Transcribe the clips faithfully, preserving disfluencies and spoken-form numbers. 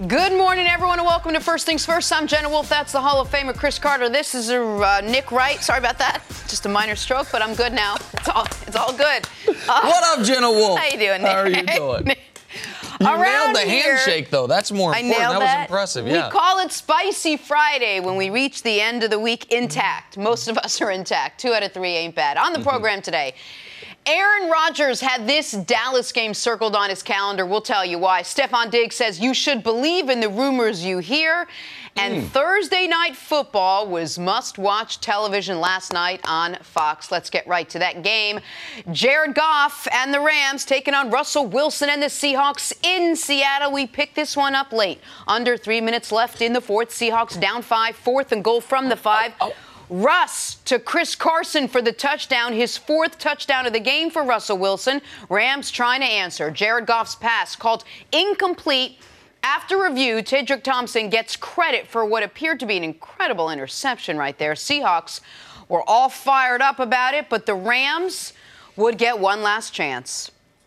Good morning, everyone, and welcome to First Things First. I'm Jenna Wolf. That's the Hall of Famer Chris Carter. This is uh, Nick Wright. Sorry about that. Just a minor stroke, but I'm good now. It's all, it's all good. Uh, what up, Jenna Wolf? How you doing, Nick? How are you doing? You Around nailed the here, handshake, though. That's more important. I nailed that, that was impressive, yeah. We call it Spicy Friday when we reach the end of the week intact. Most of us are intact. Two out of three ain't bad. On the mm-hmm. program today, Aaron Rodgers had this Dallas game circled on his calendar. We'll tell you why. Stefon Diggs says you should believe in the rumors you hear. And mm. Thursday Night Football was must-watch television last night on Fox. Let's get right to that game. Jared Goff and the Rams taking on Russell Wilson and the Seahawks in Seattle. We picked this one up late. Under three minutes left in the fourth. Seahawks down five, fourth and goal from the five. Oh, oh. Russ to Chris Carson for the touchdown, his fourth touchdown of the game for Russell Wilson. Rams trying to answer. Jared Goff's pass called incomplete. After review, Tedrick Thompson gets credit for what appeared to be an incredible interception right there. Seahawks were all fired up about it, but the Rams would get one last chance.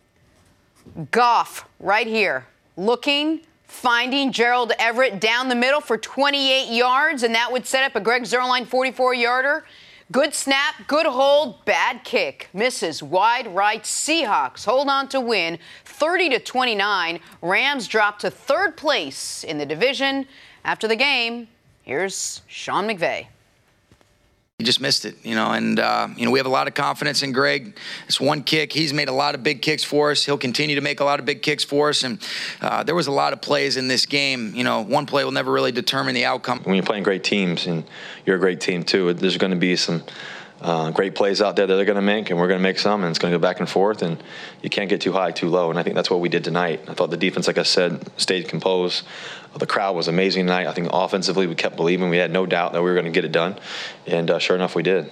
Goff right here, looking, finding Gerald Everett down the middle for twenty-eight yards, and that would set up a Greg Zuerlein forty-four-yarder. Good snap, good hold, bad kick. Misses wide right. Seahawks hold on to win thirty to twenty-nine. Rams drop to third place in the division. After the game, here's Sean McVay. He just missed it, you know, and, uh, you know, we have a lot of confidence in Greg. It's one kick. He's made a lot of big kicks for us. He'll continue to make a lot of big kicks for us. And uh, there was a lot of plays in this game. You know, one play will never really determine the outcome. When you're playing great teams, and you're a great team too, there's going to be some uh, great plays out there that they're going to make, and we're going to make some, and it's going to go back and forth, and you can't get too high, too low. And I think that's what we did tonight. I thought the defense, like I said, stayed composed. The crowd was amazing tonight. I think offensively we kept believing. We had no doubt that we were going to get it done. And uh, sure enough, we did.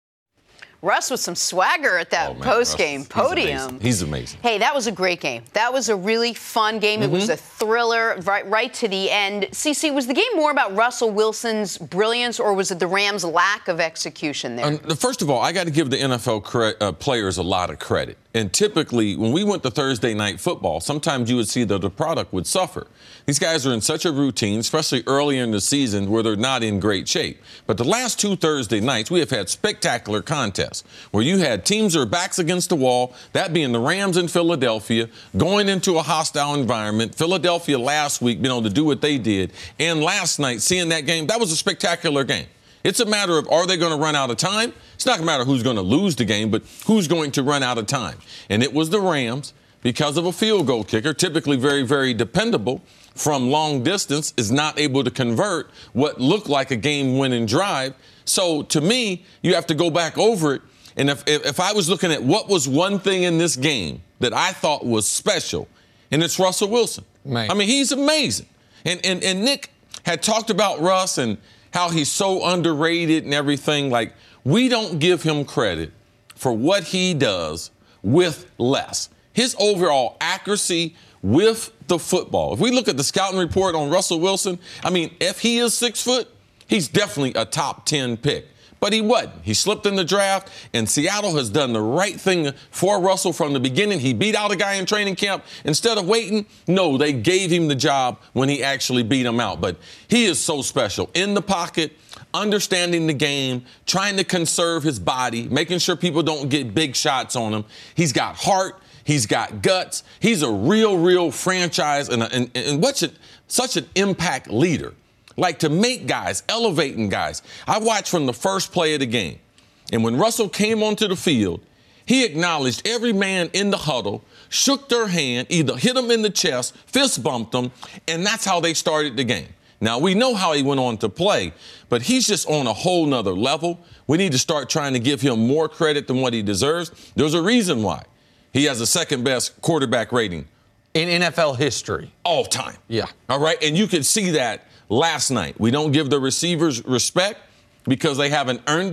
Russ with some swagger at that oh, post-game podium. He's amazing. He's amazing. Hey, that was a great game. That was a really fun game. Mm-hmm. It was a thriller right, right to the end. Cece, was the game more about Russell Wilson's brilliance, or was it the Rams' lack of execution there? Um, first of all, I got to give the N F L cre- uh, players a lot of credit. And typically, when we went to Thursday Night Football, sometimes you would see that the product would suffer. These guys are in such a routine, especially early in the season, where they're not in great shape. But the last two Thursday nights, we have had spectacular contests where you had teams that are backs against the wall, that being the Rams in Philadelphia, going into a hostile environment. Philadelphia last week being able to do what they did. And last night, seeing that game, that was a spectacular game. It's a matter of, are they going to run out of time? It's not going to matter who's going to lose the game, but who's going to run out of time. And it was the Rams, because of a field goal kicker, typically very, very dependable from long distance, is not able to convert what looked like a game-winning drive. So, to me, you have to go back over it. And if, if, if I was looking at what was one thing in this game that I thought was special, and it's Russell Wilson. Man. I mean, he's amazing. And, and, and Nick had talked about Russ and how he's so underrated and everything. Like, we don't give him credit for what he does with less. His overall accuracy with the football. If we look at the scouting report on Russell Wilson, I mean, if he is six foot, he's definitely a top ten pick. But he wasn't. He slipped in the draft, and Seattle has done the right thing for Russell from the beginning. He beat out a guy in training camp. Instead of waiting, no, they gave him the job when he actually beat him out. But he is so special. In the pocket, understanding the game, trying to conserve his body, making sure people don't get big shots on him. He's got heart. He's got guts. He's a real, real franchise and, a, and, and what's it, such an impact leader. Like, to make guys, elevating guys. I watched from the first play of the game. And when Russell came onto the field, he acknowledged every man in the huddle, shook their hand, either hit them in the chest, fist bumped them, and that's how they started the game. Now, we know how he went on to play, but he's just on a whole nother level. We need to start trying to give him more credit than what he deserves. There's a reason why he has the second best quarterback rating in N F L history. All time. Yeah. All right, and you could see that last night. We don't give the receivers respect because they haven't earned it.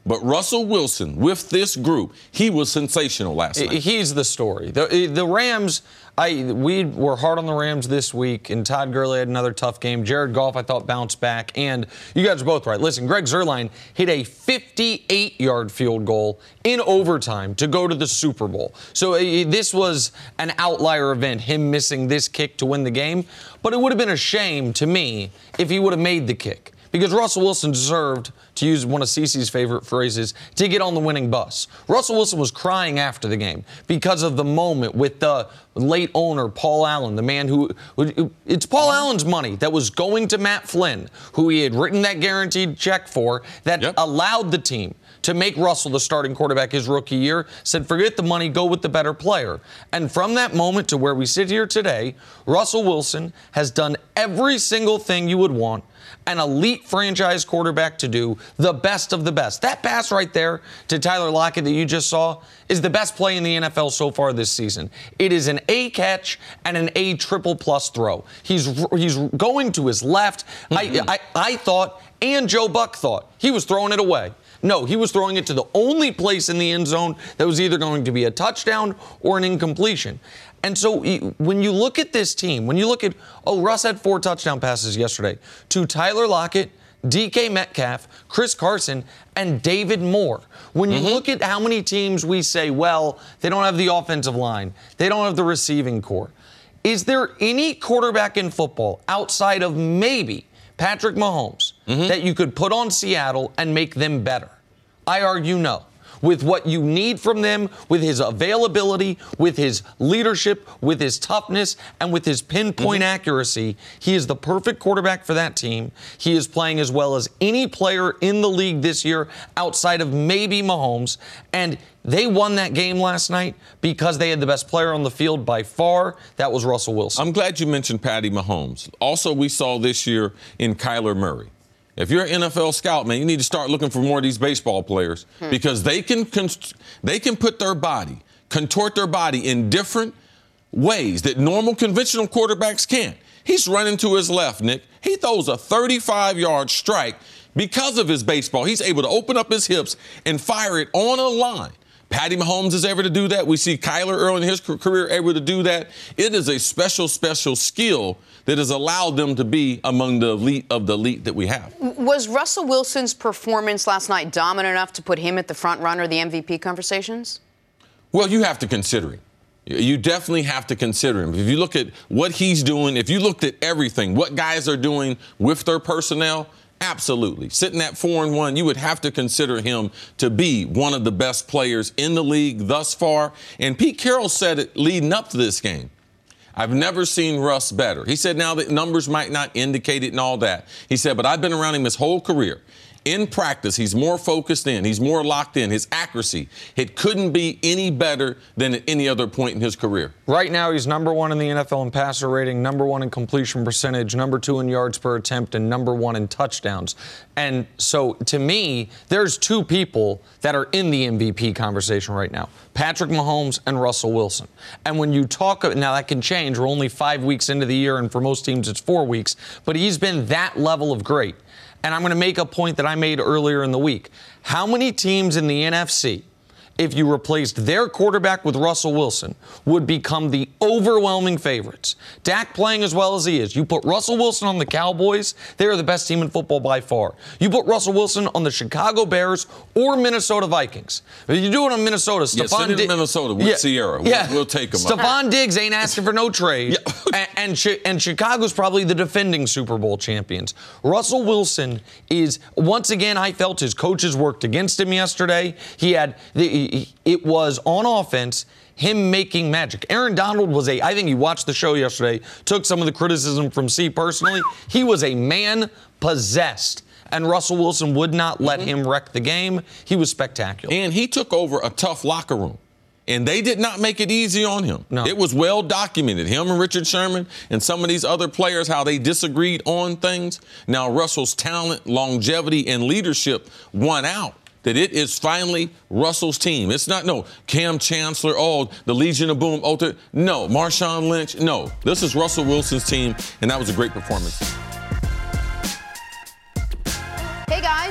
But Russell Wilson, with this group, he was sensational last night. He's the story. The, the Rams, I we were hard on the Rams this week, and Todd Gurley had another tough game. Jared Goff, I thought, bounced back. And you guys are both right. Listen, Greg Zuerlein hit a fifty-eight-yard field goal in overtime to go to the Super Bowl. So uh, this was an outlier event, him missing this kick to win the game. But it would have been a shame to me if he would have made the kick. Because Russell Wilson deserved, to use one of Cece's favorite phrases, to get on the winning bus. Russell Wilson was crying after the game because of the moment with the late owner, Paul Allen, the man who, it's Paul Allen's money that was going to Matt Flynn, who he had written that guaranteed check for, that yep. allowed the team to make Russell the starting quarterback his rookie year, said, forget the money, go with the better player. And from that moment to where we sit here today, Russell Wilson has done every single thing you would want an elite franchise quarterback to do, the best of the best. That pass right there to Tyler Lockett that you just saw is the best play in the N F L so far this season. It is an A catch and an A triple plus throw. He's he's going to his left. Mm-hmm. I, I I thought, and Joe Buck thought, he was throwing it away. No, he was throwing it to the only place in the end zone that was either going to be a touchdown or an incompletion. And so when you look at this team, when you look at, oh, Russ had four touchdown passes yesterday to Tyler Lockett, D K Metcalf, Chris Carson, and David Moore. When you mm-hmm. look at how many teams we say, well, they don't have the offensive line, they don't have the receiving core. Is there any quarterback in football outside of maybe Patrick Mahomes mm-hmm. that you could put on Seattle and make them better? I argue no. With what you need from them, with his availability, with his leadership, with his toughness, and with his pinpoint mm-hmm. accuracy, he is the perfect quarterback for that team. He is playing as well as any player in the league this year outside of maybe Mahomes. And they won that game last night because they had the best player on the field by far. That was Russell Wilson. I'm glad you mentioned Patty Mahomes. Also, we saw this year in Kyler Murray. If you're an N F L scout, man, you need to start looking for more of these baseball players hmm. because they can const- they can put their body, contort their body in different ways that normal conventional quarterbacks can't. He's running to his left, Nick. He throws a thirty-five-yard strike because of his baseball. He's able to open up his hips and fire it on a line. Patty Mahomes is able to do that. We see Kyler early in his career able to do that. It is a special, special skill that has allowed them to be among the elite of the elite that we have. Was Russell Wilson's performance last night dominant enough to put him at the front runner of the M V P conversations? Well, you have to consider him. You definitely have to consider him. If you look at what he's doing, if you looked at everything, what guys are doing with their personnel, absolutely. Sitting at four and one, you would have to consider him to be one of the best players in the league thus far. And Pete Carroll said it leading up to this game. I've never seen Russ better. He said now that numbers might not indicate it and all that. He said, but I've been around him his whole career. In practice, he's more focused in. He's more locked in. His accuracy, it couldn't be any better than at any other point in his career. Right now, he's number one in the N F L in passer rating, number one in completion percentage, number two in yards per attempt, and number one in touchdowns. And so, to me, there's two people that are in the M V P conversation right now, Patrick Mahomes and Russell Wilson. And when you talk, now that can change. We're only five weeks into the year, and for most teams, it's four weeks. But he's been that level of great. And I'm going to make a point that I made earlier in the week. How many teams in the N F C, if you replaced their quarterback with Russell Wilson, would become the overwhelming favorites? Dak playing as well as he is. You put Russell Wilson on the Cowboys, they're the best team in football by far. You put Russell Wilson on the Chicago Bears or Minnesota Vikings. If you do it on Minnesota, yeah, Stephon Diggs. Minnesota with yeah, Sierra. We'll, yeah. we'll take him. Stephon Diggs ain't asking for no trade. Yeah. and, and, and Chicago's probably the defending Super Bowl champions. Russell Wilson is, once again, I felt his coaches worked against him yesterday. He had the It was on offense, him making magic. Aaron Donald was a, I think you watched the show yesterday, took some of the criticism from C personally. He was a man possessed. And Russell Wilson would not let mm-hmm. him wreck the game. He was spectacular. And he took over a tough locker room. And they did not make it easy on him. No. It was well documented. Him and Richard Sherman and some of these other players, how they disagreed on things. Now Russell's talent, longevity, and leadership won out. That it is finally Russell's team. It's not, no, Cam Chancellor, oh, the Legion of Boom, oh, no, Marshawn Lynch. No, this is Russell Wilson's team, and that was a great performance. Hey, guys,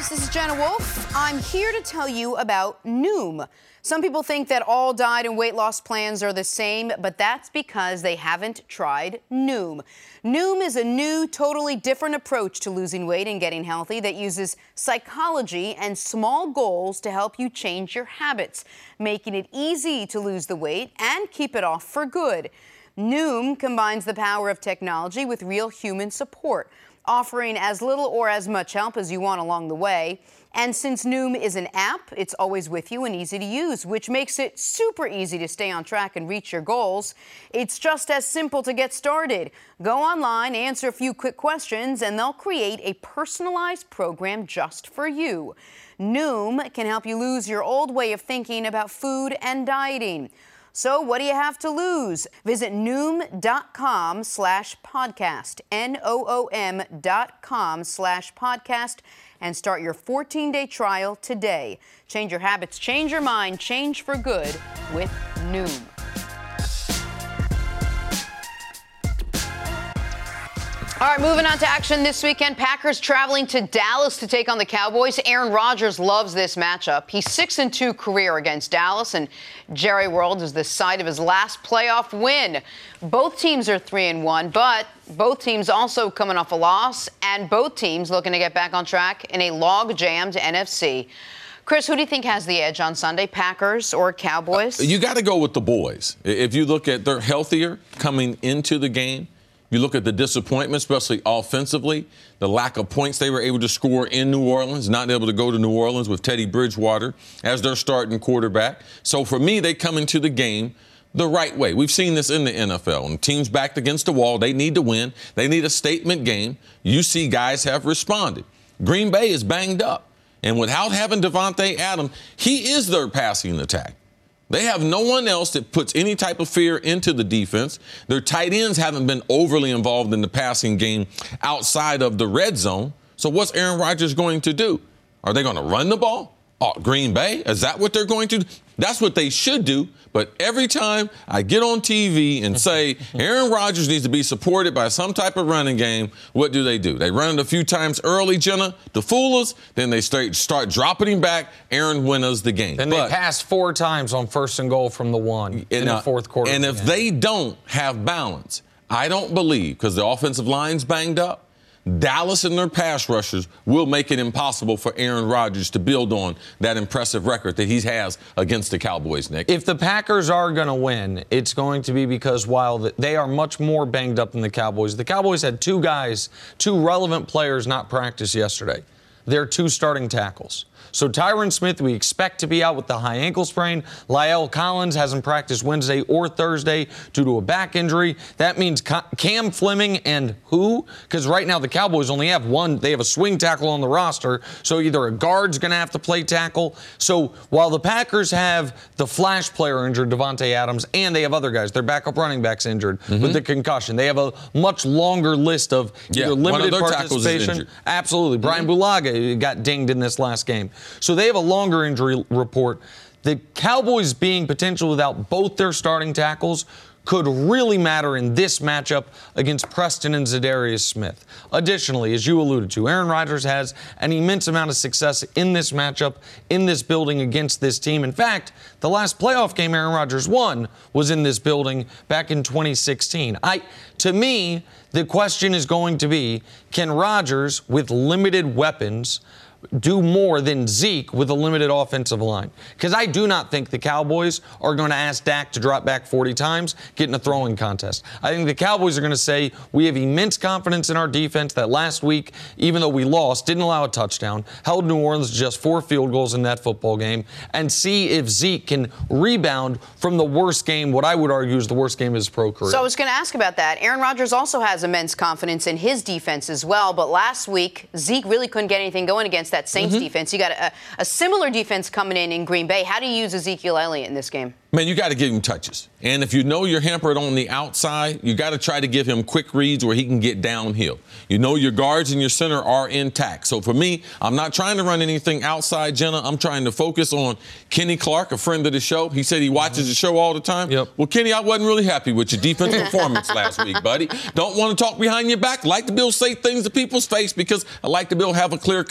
This is Jenna Wolf. I'm here to tell you about Noom. Some people think that all diet and weight loss plans are the same, but that's because they haven't tried Noom. Noom is a new, totally different approach to losing weight and getting healthy that uses psychology and small goals to help you change your habits, making it easy to lose the weight and keep it off for good. Noom combines the power of technology with real human support, offering as little or as much help as you want along the way. And since Noom is an app, it's always with you and easy to use, which makes it super easy to stay on track and reach your goals. It's just as simple to get started. Go online, answer a few quick questions, and they'll create a personalized program just for you. Noom can help you lose your old way of thinking about food and dieting. So what do you have to lose? Visit Noom.com slash podcast, N O O M dot com slash podcast, and start your fourteen-day trial today. Change your habits, change your mind, change for good with Noom. All right, moving on to action this weekend. Packers traveling to Dallas to take on the Cowboys. Aaron Rodgers loves this matchup. He's six and two career against Dallas, and Jerry World is the site of his last playoff win. Both teams are three and one, but both teams also coming off a loss, and both teams looking to get back on track in a log-jammed N F C. Chris, who do you think has the edge on Sunday, Packers or Cowboys? Uh, you got to go with the boys. If you look at they're healthier coming into the game. You look at the disappointment, especially offensively, the lack of points they were able to score in New Orleans, not able to go to New Orleans with Teddy Bridgewater as their starting quarterback. So for me, they come into the game the right way. We've seen this in the N F L. When teams backed against the wall, they need to win. They need a statement game. You see guys have responded. Green Bay is banged up. And without having Devontae Adams, he is their passing attack. They have no one else that puts any type of fear into the defense. Their tight ends haven't been overly involved in the passing game outside of the red zone. So what's Aaron Rodgers going to do? Are they going to run the ball? Oh, Green Bay? Is that what they're going to do? That's what they should do. But every time I get on T V and say Aaron Rodgers needs to be supported by some type of running game, what do they do? They run it a few times early, Jenna, to fool us. Then they start, start dropping him back. Aaron wins the game. Then but, they pass four times on first and goal from the one in uh, the fourth quarter. And if they don't have balance, I don't believe, because the offensive line's banged up, Dallas and their pass rushers will make it impossible for Aaron Rodgers to build on that impressive record that he has against the Cowboys, Nick. If the Packers are going to win, it's going to be because while they are much more banged up than the Cowboys, the Cowboys had two guys, two relevant players not practice yesterday. They're two starting tackles. So Tyron Smith, we expect to be out with the high ankle sprain. La'el Collins hasn't practiced Wednesday or Thursday due to a back injury. That means Cam Fleming and who? Because right now the Cowboys only have one. They have a swing tackle on the roster. So either a guard's going to have to play tackle. So while the Packers have the flash player injured, Devontae Adams, and they have other guys, their backup running backs injured mm-hmm. with the concussion. They have a much longer list of yeah, either limited one of their participation. Absolutely. Brian mm-hmm. Bulaga got dinged in this last game. So they have a longer injury report. The Cowboys being potential without both their starting tackles could really matter in this matchup against Preston and Zadarius Smith. Additionally, as you alluded to, Aaron Rodgers has an immense amount of success in this matchup, in this building against this team. In fact, the last playoff game Aaron Rodgers won was in this building back in twenty sixteen. I, to me, the question is going to be, can Rodgers, with limited weapons, do more than Zeke with a limited offensive line? Because I do not think the Cowboys are going to ask Dak to drop back forty times, get in a throwing contest. I think the Cowboys are going to say, we have immense confidence in our defense that last week, even though we lost, didn't allow a touchdown, held New Orleans to just four field goals in that football game, and see if Zeke can rebound from the worst game, what I would argue is the worst game of his pro career. So I was going to ask about that. Aaron Rodgers also has immense confidence in his defense as well, but last week, Zeke really couldn't get anything going against that Saints mm-hmm. defense. You got a, a similar defense coming in in Green Bay. How do you use Ezekiel Elliott in this game? Man, you got to give him touches. And if you know you're hampered on the outside, you got to try to give him quick reads where he can get downhill. You know your guards and your center are intact. So for me, I'm not trying to run anything outside, Jenna. I'm trying to focus on Kenny Clark, a friend of the show. He said he watches mm-hmm. the show all the time. Yep. Well, Kenny, I wasn't really happy with your defensive performance last week, buddy. Don't want to talk behind your back. Like to be able to say things to people's face because I like to be able to have a clear conscience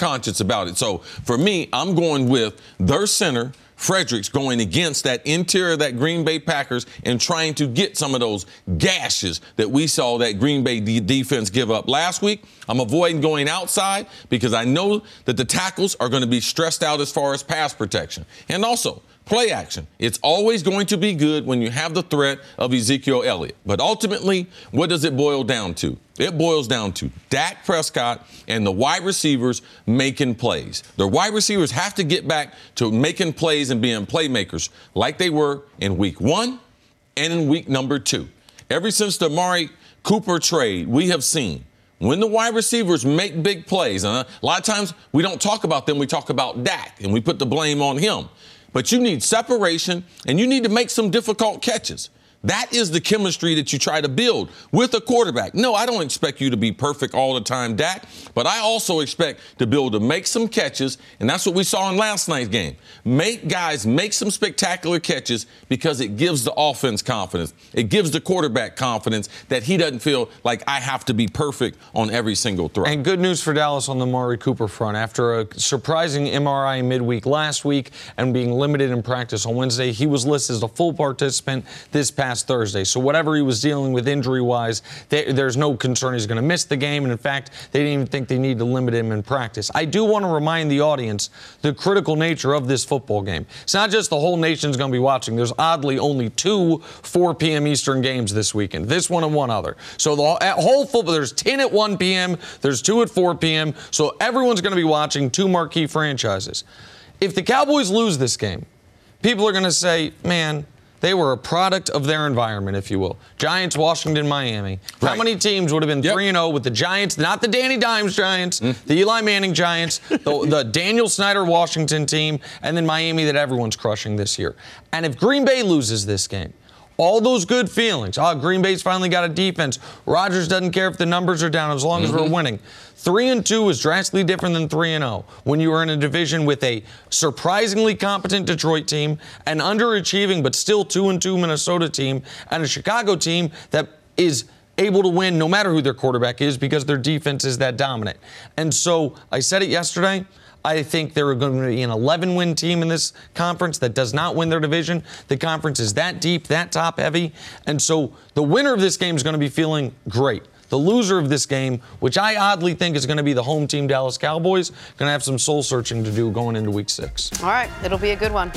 about it. So for me, I'm going with their center, Fredericks, going against that interior of that Green Bay Packers and trying to get some of those gashes that we saw that Green Bay de- defense give up last week. I'm avoiding going outside because I know that the tackles are going to be stressed out as far as pass protection. And also, play action. It's always going to be good when you have the threat of Ezekiel Elliott. But ultimately, what does it boil down to? It boils down to Dak Prescott and the wide receivers making plays. The wide receivers have to get back to making plays and being playmakers like they were in week one and in week number two. Ever since the Amari Cooper trade, we have seen when the wide receivers make big plays, and a lot of times we don't talk about them, we talk about Dak, and we put the blame on him. But you need separation, and you need to make some difficult catches. That is the chemistry that you try to build with a quarterback. No, I don't expect you to be perfect all the time, Dak, but I also expect to be able to make some catches, and that's what we saw in last night's game. Make guys make some spectacular catches because it gives the offense confidence. It gives the quarterback confidence that he doesn't feel like I have to be perfect on every single throw. And good news for Dallas on the Amari Cooper front. After a surprising M R I midweek last week and being limited in practice on Wednesday, he was listed as a full participant this past Thursday. So whatever he was dealing with injury-wise, they, there's no concern he's going to miss the game. And in fact, they didn't even think they need to limit him in practice. I do want to remind the audience the critical nature of this football game. It's not just the whole nation's going to be watching. There's oddly only two four p.m. Eastern games this weekend. This one and one other. So the whole football, there's ten at one p.m., there's two at four p.m., so everyone's going to be watching two marquee franchises. If the Cowboys lose this game, people are going to say, man, they were a product of their environment, if you will. Giants, Washington, Miami. Right. How many teams would have been three and oh with the Giants, not the Danny Dimes Giants, mm. the Eli Manning Giants, the, the Daniel Snyder Washington team, and then Miami that everyone's crushing this year? And if Green Bay loses this game, all those good feelings, oh, Green Bay's finally got a defense. Rodgers doesn't care if the numbers are down as long mm-hmm. as we're winning. Three and two is drastically different than three and oh when you are in a division with a surprisingly competent Detroit team, an underachieving but still two and two Minnesota team, and a Chicago team that is able to win no matter who their quarterback is because their defense is that dominant. And so I said it yesterday. I think they're going to be an eleven-win team in this conference that does not win their division. The conference is that deep, that top-heavy. And so the winner of this game is going to be feeling great. The loser of this game, which I oddly think is going to be the home team Dallas Cowboys, going to have some soul-searching to do going into week six. All right, it'll be a good one.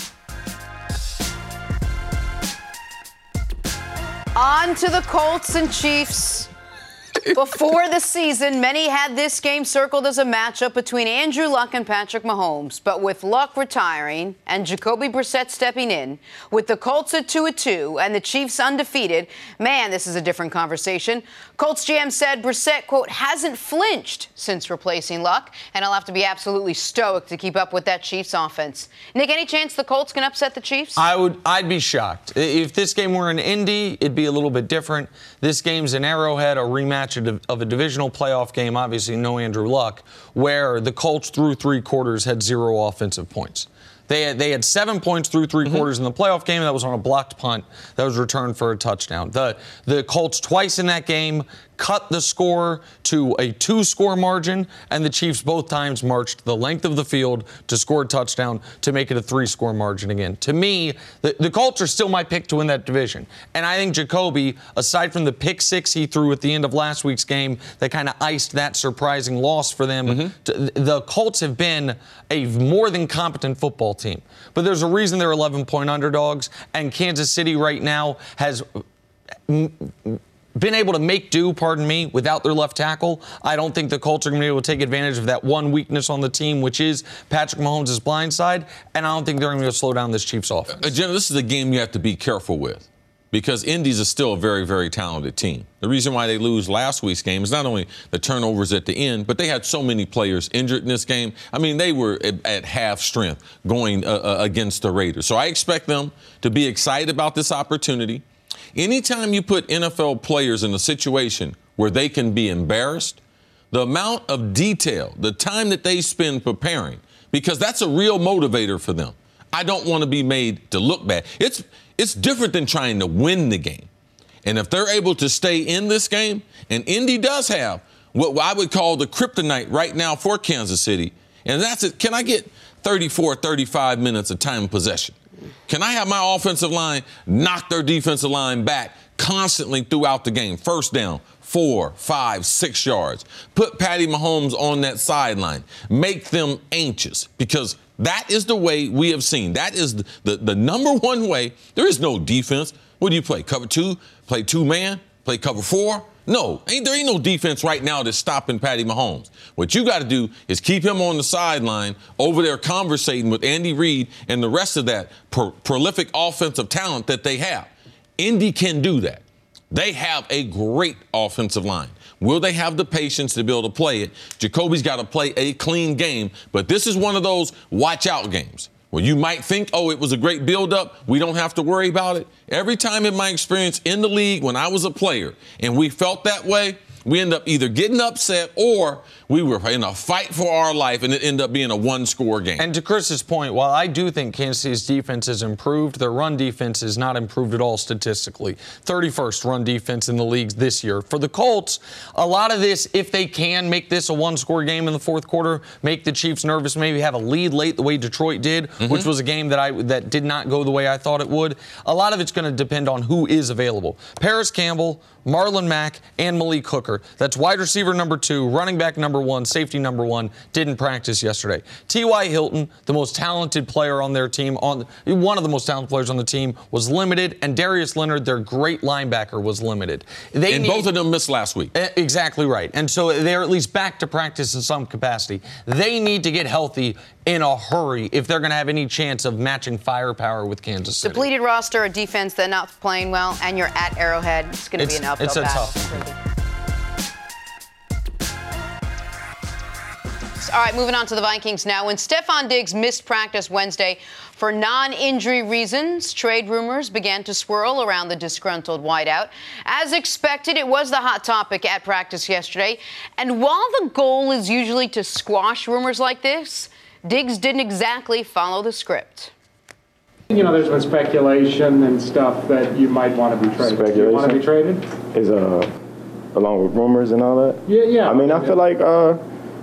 On to the Colts and Chiefs. Before the season, many had this game circled as a matchup between Andrew Luck and Patrick Mahomes. But with Luck retiring and Jacoby Brissett stepping in, with the Colts at two and two and the Chiefs undefeated, man, this is a different conversation. Colts G M said Brissett, quote, hasn't flinched since replacing Luck, and he'll have to be absolutely stoic to keep up with that Chiefs offense. Nick, any chance the Colts can upset the Chiefs? I would, I'd be shocked. If this game were in Indy, it'd be a little bit different. This game's in Arrowhead, a rematch of a divisional playoff game, obviously no Andrew Luck, where the Colts through three quarters had zero offensive points. They had, they had seven points through three mm-hmm. quarters in the playoff game. That was on a blocked punt that was returned for a touchdown. The, the Colts twice in that game cut the score to a two-score margin, and the Chiefs both times marched the length of the field to score a touchdown to make it a three-score margin again. To me, the, the Colts are still my pick to win that division. And I think Jacoby, aside from the pick six he threw at the end of last week's game that kind of iced that surprising loss for them, mm-hmm. to, the Colts have been a more than competent football team. But there's a reason they're eleven-point underdogs, and Kansas City right now has been able to make do, pardon me, without their left tackle. I don't think the Colts are going to be able to take advantage of that one weakness on the team, which is Patrick Mahomes' blind side, and I don't think they're going to be able to slow down this Chiefs offense. Uh, Jim, this is a game you have to be careful with because Indy's is still a very, very talented team. The reason why they lose last week's game is not only the turnovers at the end, but they had so many players injured in this game. I mean, they were at, at half strength going uh, uh, against the Raiders. So I expect them to be excited about this opportunity. Anytime you put N F L players in a situation where they can be embarrassed, the amount of detail, the time that they spend preparing, because that's a real motivator for them. I don't want to be made to look bad. It's it's different than trying to win the game. And if they're able to stay in this game, and Indy does have what I would call the kryptonite right now for Kansas City, And that's it. Can I get thirty-four, thirty-five minutes of time possession? Can I have my offensive line knock their defensive line back constantly throughout the game? First down, four, five, six yards. Put Patty Mahomes on that sideline. Make them anxious, because that is the way we have seen. That is the, the, the number one way. There is no defense. What do you play? Cover two? Play two-man? Play cover four? No, ain't, there ain't no defense right now that's stopping Patty Mahomes. What you got to do is keep him on the sideline over there conversating with Andy Reid and the rest of that pro- prolific offensive talent that they have. Indy can do that. They have a great offensive line. Will they have the patience to be able to play it? Jacoby's got to play a clean game, but this is one of those watch-out games where you might think, oh, it was a great build-up, we don't have to worry about it. Every time in my experience in the league when I was a player and we felt that way, we end up either getting upset or we were in a fight for our life, and it ended up being a one-score game. And to Chris's point, while I do think Kansas City's defense has improved, their run defense is not improved at all statistically. thirty-first run defense in the league this year. For the Colts, a lot of this, if they can make this a one-score game in the fourth quarter, make the Chiefs nervous, maybe have a lead late the way Detroit did, mm-hmm. which was a game that I that did not go the way I thought it would. A lot of it's going to depend on who is available. Paris Campbell, Marlon Mack, and Malik Hooker. That's wide receiver number two, running back number one, safety number one, didn't practice yesterday. T Y. Hilton, the most talented player on their team, on one of the most talented players on the team, was limited, and Darius Leonard, their great linebacker, was limited. They and need, both of them missed last week. Exactly right. And so they're at least back to practice in some capacity. They need to get healthy in a hurry if they're going to have any chance of matching firepower with Kansas City. Depleted roster, a defense that's not playing well, and you're at Arrowhead. It's going to be an uphill It's a battle. tough. All right, moving on to the Vikings now. When Stephon Diggs missed practice Wednesday for non-injury reasons, trade rumors began to swirl around the disgruntled wideout. As expected, it was the hot topic at practice yesterday. And while the goal is usually to squash rumors like this, Diggs didn't exactly follow the script. You know, there's been speculation and stuff that you might want to be traded. Speculation? Do you want to be traded? Is uh, along with rumors and all that? Yeah, yeah. I mean, I feel like uh,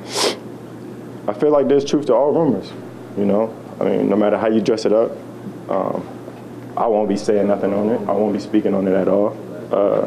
I feel like there's truth to all rumors. You know, I mean, no matter how you dress it up, um, I won't be saying nothing on it. I won't be speaking on it at all. Uh,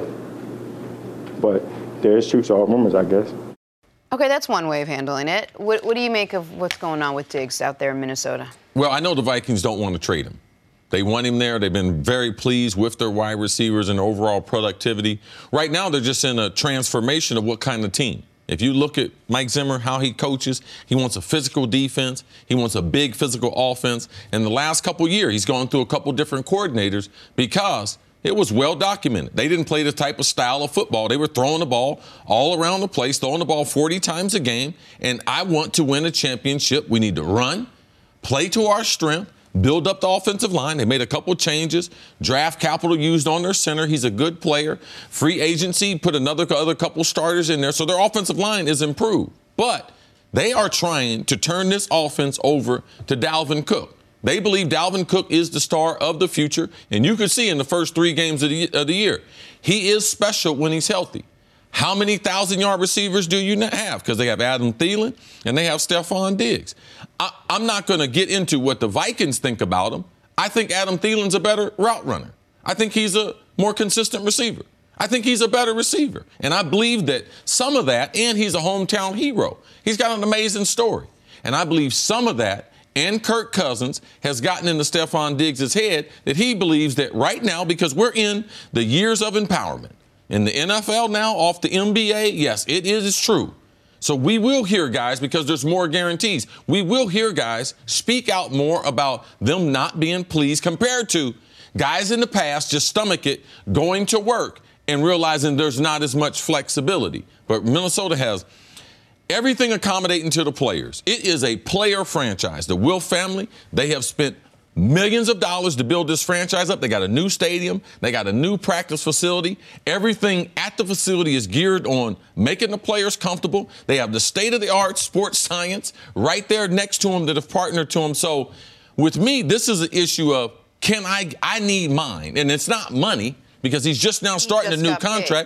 but there is truth to all rumors, I guess. Okay, that's one way of handling it. What, what do you make of what's going on with Diggs out there in Minnesota? Well, I know the Vikings don't want to trade him. They want him there. They've been very pleased with their wide receivers and overall productivity. Right now, they're just in a transformation of what kind of team. If you look at Mike Zimmer, how he coaches, he wants a physical defense. He wants a big physical offense. And the last couple of years, he's gone through a couple different coordinators because it was well documented. They didn't play the type of style of football. They were throwing the ball all around the place, throwing the ball forty times a game. And I want to win a championship. We need to run, play to our strength, build up the offensive line. They made a couple changes. Draft capital used on their center. He's a good player. Free agency, put another other couple starters in there. So their offensive line is improved. But they are trying to turn this offense over to Dalvin Cook. They believe Dalvin Cook is the star of the future. And you can see in the first three games of the, of the year, he is special when he's healthy. How many thousand-yard receivers do you not have? Because they have Adam Thielen and they have Stephon Diggs. I, I'm not going to get into what the Vikings think about him. I think Adam Thielen's a better route runner. I think he's a more consistent receiver. I think he's a better receiver. And I believe that some of that, and he's a hometown hero. He's got an amazing story. And I believe some of that and Kirk Cousins has gotten into Stephon Diggs' head that he believes that right now, because we're in the years of empowerment, in the N F L now, off the N B A, yes, it is true. So we will hear guys, because there's more guarantees, we will hear guys speak out more about them not being pleased compared to guys in the past just stomach it, going to work and realizing there's not as much flexibility. But Minnesota has everything accommodating to the players. It is a player franchise. The Will family, they have spent millions of dollars to build this franchise up. They got a new stadium. They got a new practice facility. Everything at the facility is geared on making the players comfortable. They have the state-of-the-art sports science right there next to them that have partnered to them. So with me, this is an issue of can I – I need mine. And it's not money because he's just now starting just a new got contract.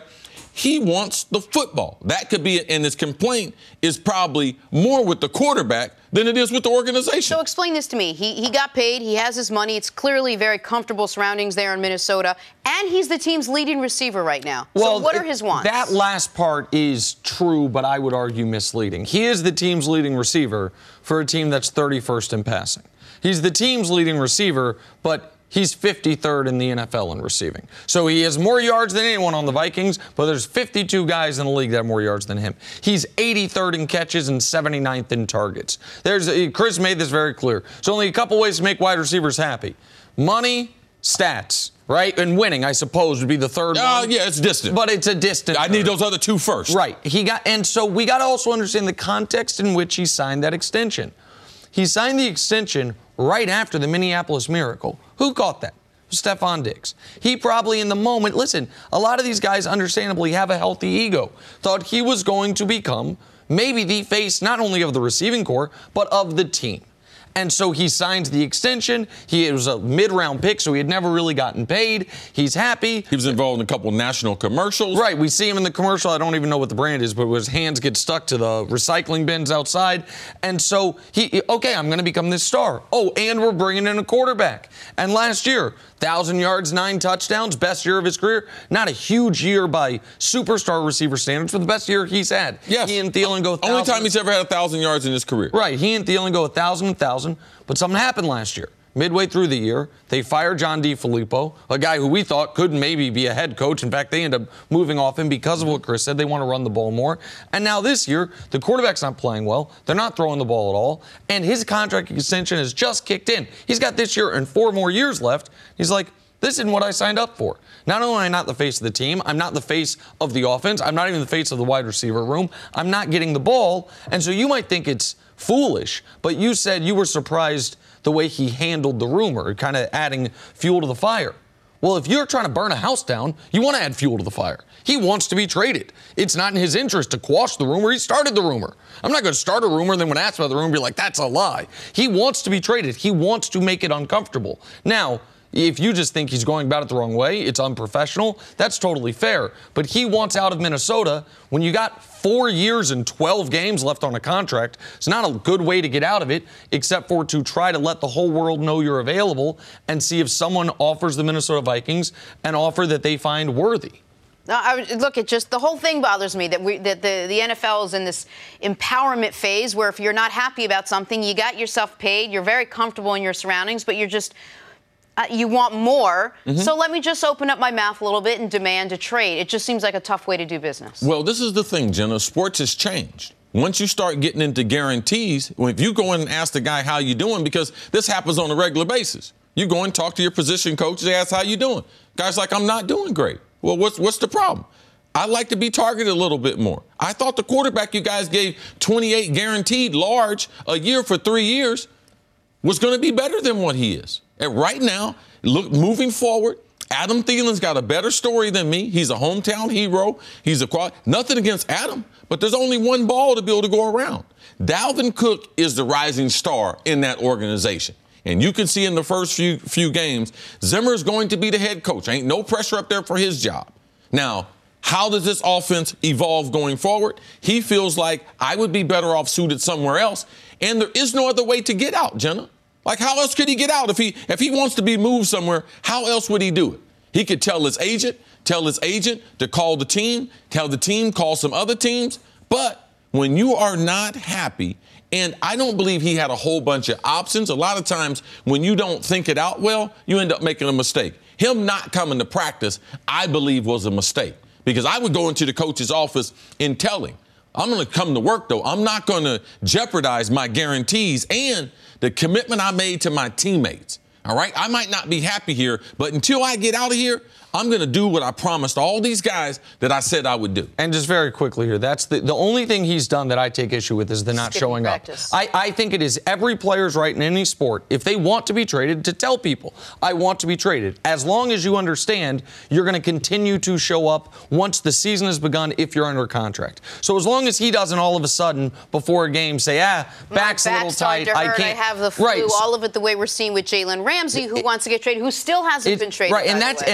He wants the football. That could be, and his complaint is probably more with the quarterback than it is with the organization. So explain this to me. He he got paid. He has his money. It's clearly very comfortable surroundings there in Minnesota. And he's the team's leading receiver right now. Well, so what are his wants? That last part is true, but I would argue misleading. He is the team's leading receiver for a team that's thirty-first in passing. He's the team's leading receiver, but he's fifty-third in the N F L in receiving. So he has more yards than anyone on the Vikings, but there's fifty-two guys in the league that have more yards than him. He's eighty-third in catches and seventy-ninth in targets. There's Chris made this very clear. There's only a couple ways to make wide receivers happy. Money, stats, right? And winning, I suppose, would be the third uh, one. Yeah, it's distant. But it's a distant. I need those other two first. Right. He got, and so we got to also understand the context in which he signed that extension. He signed the extension right after the Minneapolis Miracle. Who caught that? Stephon Diggs. He probably in the moment, listen, a lot of these guys understandably have a healthy ego, thought he was going to become maybe the face not only of the receiving corps, but of the team. And so he signs the extension. He it was a mid-round pick, so he had never really gotten paid. He's happy. He was involved in a couple national commercials. Right. We see him in the commercial. I don't even know what the brand is, but his hands get stuck to the recycling bins outside. And so he, okay, I'm going to become this star. Oh, and we're bringing in a quarterback. And last year, one thousand yards, nine touchdowns, best year of his career. Not a huge year by superstar receiver standards, but the best year he's had. Yes. He and Thielen go one thousand. Only time he's ever had one thousand yards in his career. Right. He and Thielen go one thousand, one thousand. But something happened last year. Midway through the year, they fired John DeFilippo, a guy who we thought could maybe be a head coach. In fact, they ended up moving off him because of what Chris said. They want to run the ball more. And now this year, the quarterback's not playing well. They're not throwing the ball at all. And his contract extension has just kicked in. He's got this year and four more years left. He's like, this isn't what I signed up for. Not only am I not the face of the team, I'm not the face of the offense. I'm not even the face of the wide receiver room. I'm not getting the ball. And so you might think it's foolish, but you said you were surprised the way he handled the rumor, kind of adding fuel to the fire. Well, if you're trying to burn a house down, you want to add fuel to the fire. He wants to be traded. It's not in his interest to quash the rumor. He started the rumor. I'm not going to start a rumor, then when asked about the rumor, be like, that's a lie. He wants to be traded. He wants to make it uncomfortable. Now, if you just think he's going about it the wrong way, it's unprofessional, that's totally fair. But he wants out of Minnesota when you got four years and twelve games left on a contract. It's not a good way to get out of it, except for to try to let the whole world know you're available and see if someone offers the Minnesota Vikings an offer that they find worthy. No, I, look, it just the whole thing bothers me that we that the, the N F L is in this empowerment phase where if you're not happy about something, you got yourself paid, you're very comfortable in your surroundings, but you're just Uh, you want more, mm-hmm. So let me just open up my mouth a little bit and demand a trade. It just seems like a tough way to do business. Well, this is the thing, Jenna. Sports has changed. Once you start getting into guarantees, if you go in and ask the guy how you doing, because this happens on a regular basis. You go and talk to your position coach, they ask how you doing. Guy's like, I'm not doing great. Well, what's what's the problem? I like to be targeted a little bit more. I thought the quarterback you guys gave twenty-eight guaranteed large a year for three years was going to be better than what he is. And right now, look, moving forward, Adam Thielen's got a better story than me. He's a hometown hero. He's a quality. Nothing against Adam, but there's only one ball to be able to go around. Dalvin Cook is the rising star in that organization. And you can see in the first few few games, Zimmer is going to be the head coach. Ain't no pressure up there for his job. Now, how does this offense evolve going forward? He feels like I would be better off suited somewhere else, and there is no other way to get out, Jenna. Like, how else could he get out? If he if he wants to be moved somewhere, how else would he do it? He could tell his agent, tell his agent to call the team, tell the team, call some other teams. But when you are not happy, and I don't believe he had a whole bunch of options. A lot of times when you don't think it out well, you end up making a mistake. Him not coming to practice, I believe, was a mistake. Because I would go into the coach's office and tell him, I'm going to come to work, though. I'm not going to jeopardize my guarantees and the commitment I made to my teammates. All right? I might not be happy here, but until I get out of here, I'm going to do what I promised all these guys that I said I would do. And just very quickly here, that's the, the only thing he's done that I take issue with is the not Skipping showing practice. up. I, I think it is every player's right in any sport, if they want to be traded, to tell people, I want to be traded. As long as you understand you're going to continue to show up once the season has begun if you're under contract. So as long as he doesn't all of a sudden before a game say, ah, back's, My a little back's tight, to hurt, I can't. I have the flu, right. all of it the way we're seeing with Jalen Ramsey, who it, wants to get traded, who still hasn't it, been traded. Right, and by that's the way. and by the way,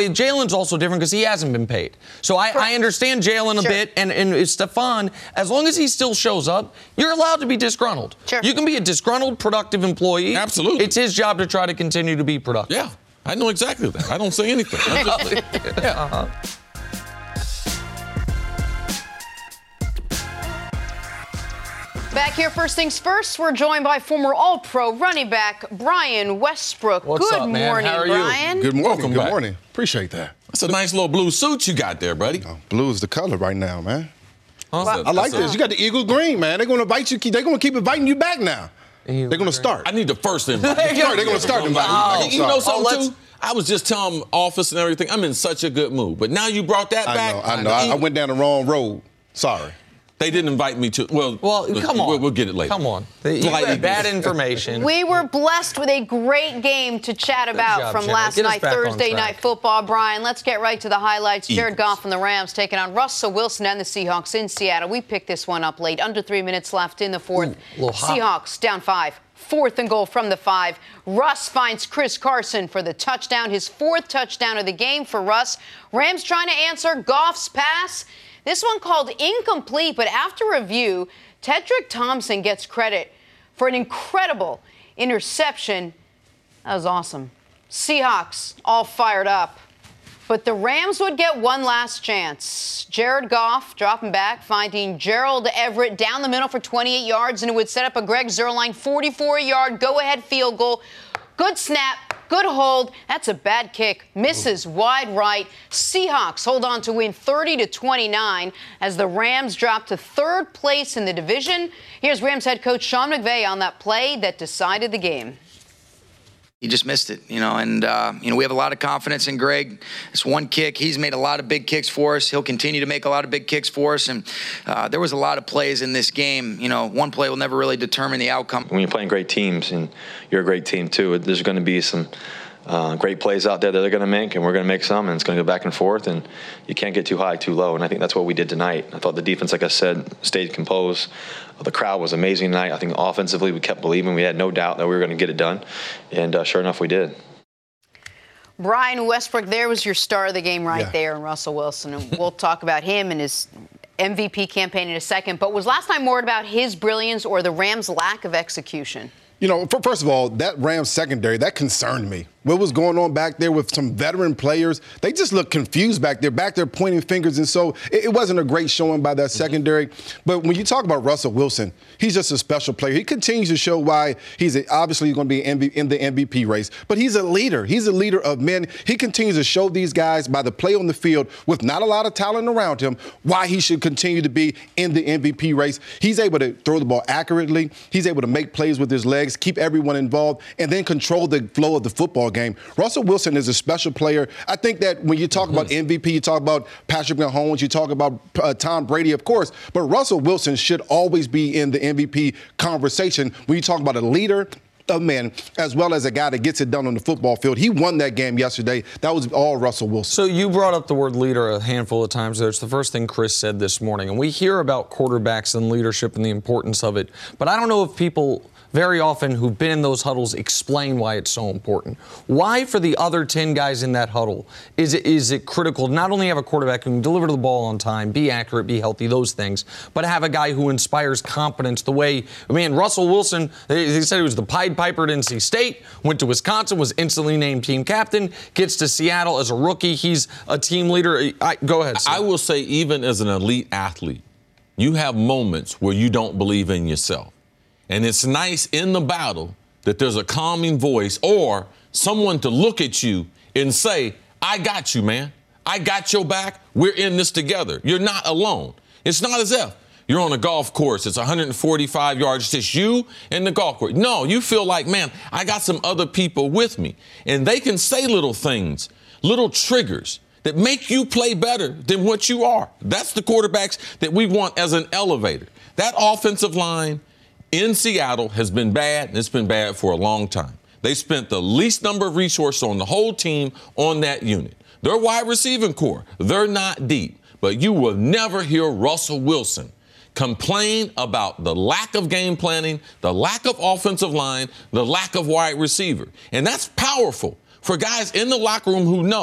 Jalen's also different because he hasn't been paid. So I, I understand Jalen a Sure. bit, and, and Stephon, as long as he still shows up, you're allowed to be disgruntled. Sure. You can be a disgruntled, productive employee. Absolutely. It's his job to try to continue to be productive. Yeah, I know exactly that. I don't say anything. I just, yeah. Uh-huh. Back here, first things first, we're joined by former All-Pro running back Brian Westbrook. What's Good up, man? morning, How are you? Brian. Good morning. Welcome Good back. morning. Appreciate that. That's a nice little blue suit you got there, buddy. Oh, blue is the color right now, man. Huh? I like this. You got the Eagles green, man. They're going to invite you. They're going to keep inviting you back now. Eagles They're going to start. I need the first invite. Start. They're going to start inviting you. Oh, back. you know Sorry. something, too? I was just telling office and everything, I'm in such a good mood. But now you brought that I back. know. I know. I, I went down the wrong road. Sorry. They didn't invite me to. Well, Well, look, come on. We'll, we'll get it later. Come on. You Fly had bad Eagles. information. We were blessed with a great game to chat about job, from Jared. last Get us night, back on Thursday track. Night Football. Brian, let's get right to the highlights. Jared Eagles. Goff and the Rams taking on Russell Wilson and the Seahawks in Seattle. We picked this one up late, under three minutes left in the fourth. Ooh, little hot. Seahawks down five. Fourth and goal from the five. Russ finds Chris Carson for the touchdown, his fourth touchdown of the game for Russ. Rams trying to answer Goff's pass. This one called incomplete, but after review, Tedrick Thompson gets credit for an incredible interception. That was awesome. Seahawks all fired up. But the Rams would get one last chance. Jared Goff dropping back, finding Gerald Everett down the middle for twenty-eight yards, and it would set up a Greg Zuerlein forty-four-yard go-ahead field goal. Good snap, good hold. That's a bad kick. Misses wide right. Seahawks hold on to win thirty to twenty-nine as the Rams drop to third place in the division. Here's Rams head coach Sean McVay on that play that decided the game. He just missed it, you know, and, uh, you know, we have a lot of confidence in Greg. It's one kick. He's made a lot of big kicks for us. He'll continue to make a lot of big kicks for us. And uh, there was a lot of plays in this game. You know, one play will never really determine the outcome. When you're playing great teams, and you're a great team too, there's going to be some uh, great plays out there that they're going to make, and we're going to make some, and it's going to go back and forth, and you can't get too high, too low. And I think that's what we did tonight. I thought the defense, like I said, stayed composed. The crowd was amazing tonight. I think offensively we kept believing. We had no doubt that we were going to get it done, and uh, sure enough, we did. Brian Westbrook, there was your star of the game right Yeah. there, and Russell Wilson. And we'll talk about him and his M V P campaign in a second. But was last night more about his brilliance or the Rams' lack of execution? You know, f- first of all, that Rams secondary, that concerned me. What was going on back there with some veteran players? They just looked confused back there, back there pointing fingers. And so it, it wasn't a great showing by that secondary. But when you talk about Russell Wilson, he's just a special player. He continues to show why he's a, obviously going to be in the M V P race. But he's a leader. He's a leader of men. He continues to show these guys by the play on the field with not a lot of talent around him why he should continue to be in the M V P race. He's able to throw the ball accurately. He's able to make plays with his legs, keep everyone involved, and then control the flow of the football game. Russell Wilson is a special player. I think that when you talk about M V P, you talk about Patrick Mahomes, you talk about uh, Tom Brady, of course, but Russell Wilson should always be in the M V P conversation when you talk about a leader of men, as well as a guy that gets it done on the football field. He won that game yesterday. That was all Russell Wilson. So you brought up the word leader a handful of times there. It's the first thing Chris said this morning. And we hear about quarterbacks and leadership and the importance of it. But I don't know if people very often who've been in those huddles explain why it's so important. Why, for the other ten guys in that huddle, is it, is it critical to not only have a quarterback who can deliver the ball on time, be accurate, be healthy, those things, but have a guy who inspires confidence the way, I mean, Russell Wilson, they, they said he was the Pied Piper at N C State, went to Wisconsin, was instantly named team captain, gets to Seattle as a rookie. He's a team leader. I, go ahead, Sam. I will say, even as an elite athlete, you have moments where you don't believe in yourself. And it's nice in the battle that there's a calming voice or someone to look at you and say, I got you, man. I got your back. We're in this together. You're not alone. It's not as if you're on a golf course. It's one hundred forty-five yards. It's just you and the golf course. No, you feel like, man, I got some other people with me. And they can say little things, little triggers that make you play better than what you are. That's the quarterbacks that we want as an elevator. That offensive line in Seattle has been bad, and it's been bad for a long time. They spent the least number of resources on the whole team on that unit. Their wide receiving core, they're not deep. But you will never hear Russell Wilson complain about the lack of game planning, the lack of offensive line, the lack of wide receiver. And that's powerful for guys in the locker room who know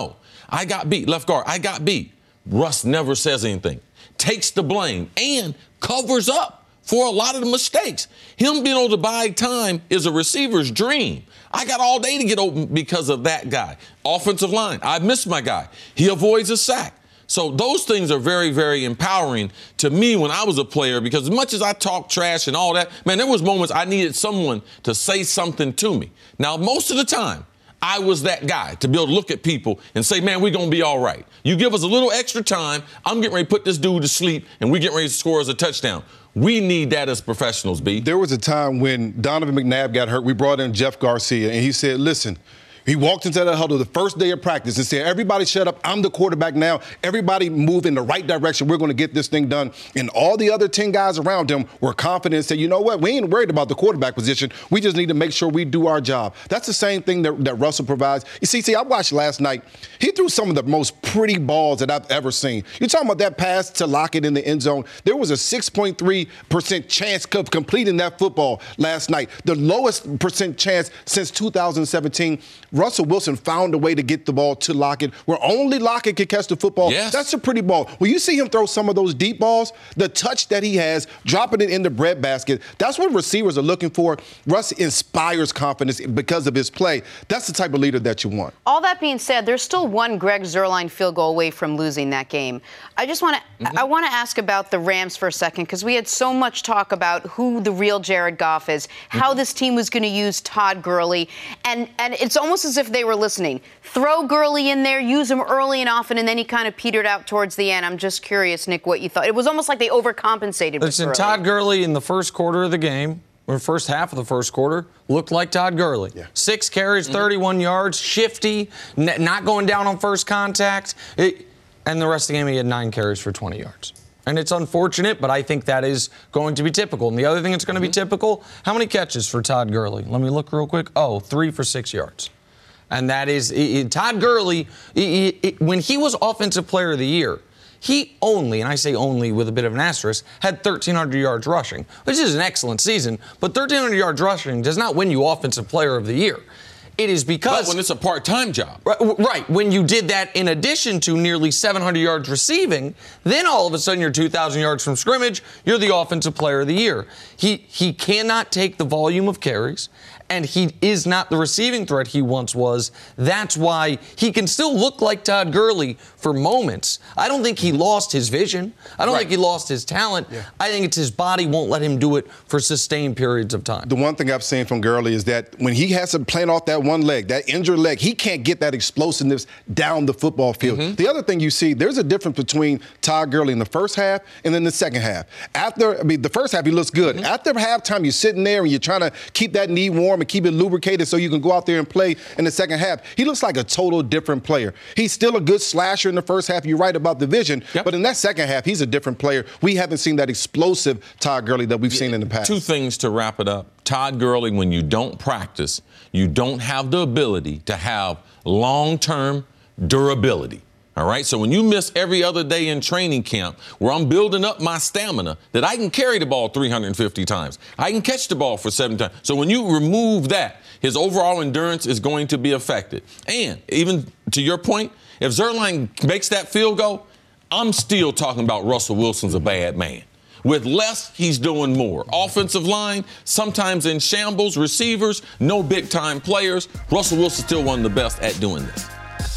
I got beat. Left guard, I got beat. Russ never says anything, takes the blame, and covers up for a lot of the mistakes. Him being able to buy time is a receiver's dream. I got all day to get open because of that guy. Offensive line, I missed my guy. He avoids a sack. So those things are very, very empowering to me when I was a player, because as much as I talk trash and all that, man, there was moments I needed someone to say something to me. Now, most of the time, I was that guy to be able to look at people and say, man, we're going to be all right. You give us a little extra time, I'm getting ready to put this dude to sleep, and we getting ready to score as a touchdown. We need that as professionals, B. There was a time when Donovan McNabb got hurt. We brought in Jeff Garcia, and he said, listen, he walked into the huddle the first day of practice and said, everybody shut up. I'm the quarterback now. Everybody move in the right direction. We're going to get this thing done. And all the other ten guys around him were confident and said, you know what? We ain't worried about the quarterback position. We just need to make sure we do our job. That's the same thing that, that Russell provides. You see, see, I watched last night. He threw some of the most pretty balls that I've ever seen. You're talking about that pass to Lockett in the end zone. There was a six point three percent chance of completing that football last night. The lowest percent chance since two thousand seventeen. Russell Wilson found a way to get the ball to Lockett, where only Lockett could catch the football. Yes. That's a pretty ball. When you see him throw some of those deep balls, the touch that he has, dropping it in the breadbasket, that's what receivers are looking for. Russ inspires confidence because of his play. That's the type of leader that you want. All that being said, there's still one Greg Zuerlein field goal away from losing that game. I just want to mm-hmm. I want to ask about the Rams for a second, because we had so much talk about who the real Jared Goff is, how mm-hmm. this team was going to use Todd Gurley, and and it's almost as if they were listening. Throw Gurley in there, use him early and often, and then he kind of petered out towards the end. I'm just curious, Nick, what you thought. It was almost like they overcompensated. Listen, with Todd Gurley in the first quarter of the game, or first half of the first quarter, looked like Todd Gurley. Yeah. Six carries, mm-hmm. thirty-one yards, shifty, n- not going down on first contact. It, and the rest of the game, he had nine carries for twenty yards. And it's unfortunate, but I think that is going to be typical. And the other thing that's going to mm-hmm. be typical, how many catches for Todd Gurley? Let me look real quick. Oh, three for six yards. And that is, he, he, Todd Gurley, he, he, when he was Offensive Player of the Year, he only, and I say only with a bit of an asterisk, had thirteen hundred yards rushing, which is an excellent season. But thirteen hundred yards rushing does not win you Offensive Player of the Year. It is because... But when it's a part-time job. Right, right. When you did that in addition to nearly seven hundred yards receiving, then all of a sudden you're two thousand yards from scrimmage, you're the Offensive Player of the Year. He he cannot take the volume of carries, and he is not the receiving threat he once was. That's why he can still look like Todd Gurley for moments. I don't think he lost his vision. I don't right. think he lost his talent. Yeah. I think it's his body won't let him do it for sustained periods of time. The one thing I've seen from Gurley is that when he has to play off that one leg, that injured leg, he can't get that explosiveness down the football field. Mm-hmm. The other thing you see, there's a difference between Todd Gurley in the first half and then the second half. After, I mean, the first half, he looks good. Mm-hmm. After halftime, you're sitting there and you're trying to keep that knee warm and keep it lubricated so you can go out there and play in the second half. He looks like a total different player. He's still a good slasher in the first half. You're right about the vision. Yep. But in that second half, he's a different player. We haven't seen that explosive Todd Gurley that we've yeah, seen in the past. Two things to wrap it up. Todd Gurley, when you don't practice, you don't have the ability to have long-term durability. All right, so when you miss every other day in training camp where I'm building up my stamina that I can carry the ball three hundred fifty times, I can catch the ball for seven times. So when you remove that, his overall endurance is going to be affected. And even to your point, if Zuerlein makes that field goal, I'm still talking about Russell Wilson's a bad man. With less, he's doing more. Offensive line, sometimes in shambles, receivers, no big-time players. Russell Wilson's still one of the best at doing this.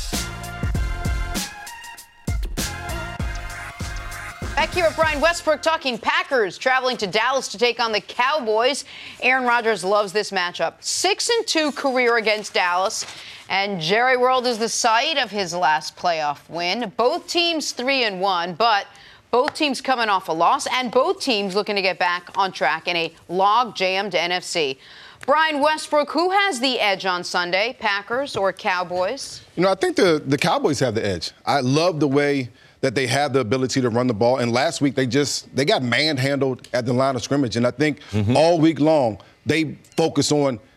Back here at Brian Westbrook talking Packers traveling to Dallas to take on the Cowboys. Aaron Rodgers loves this matchup. Six and two career against Dallas, and Jerry World is the site of his last playoff win. Both teams three and one, but both teams coming off a loss, and both teams looking to get back on track in a log-jammed N F C. Brian Westbrook, who has the edge on Sunday, Packers or Cowboys? You know, I think the, the Cowboys have the edge. I love the way that they have the ability to run the ball. And last week, they just they got manhandled at the line of scrimmage. And I think mm-hmm. all week long, they focus on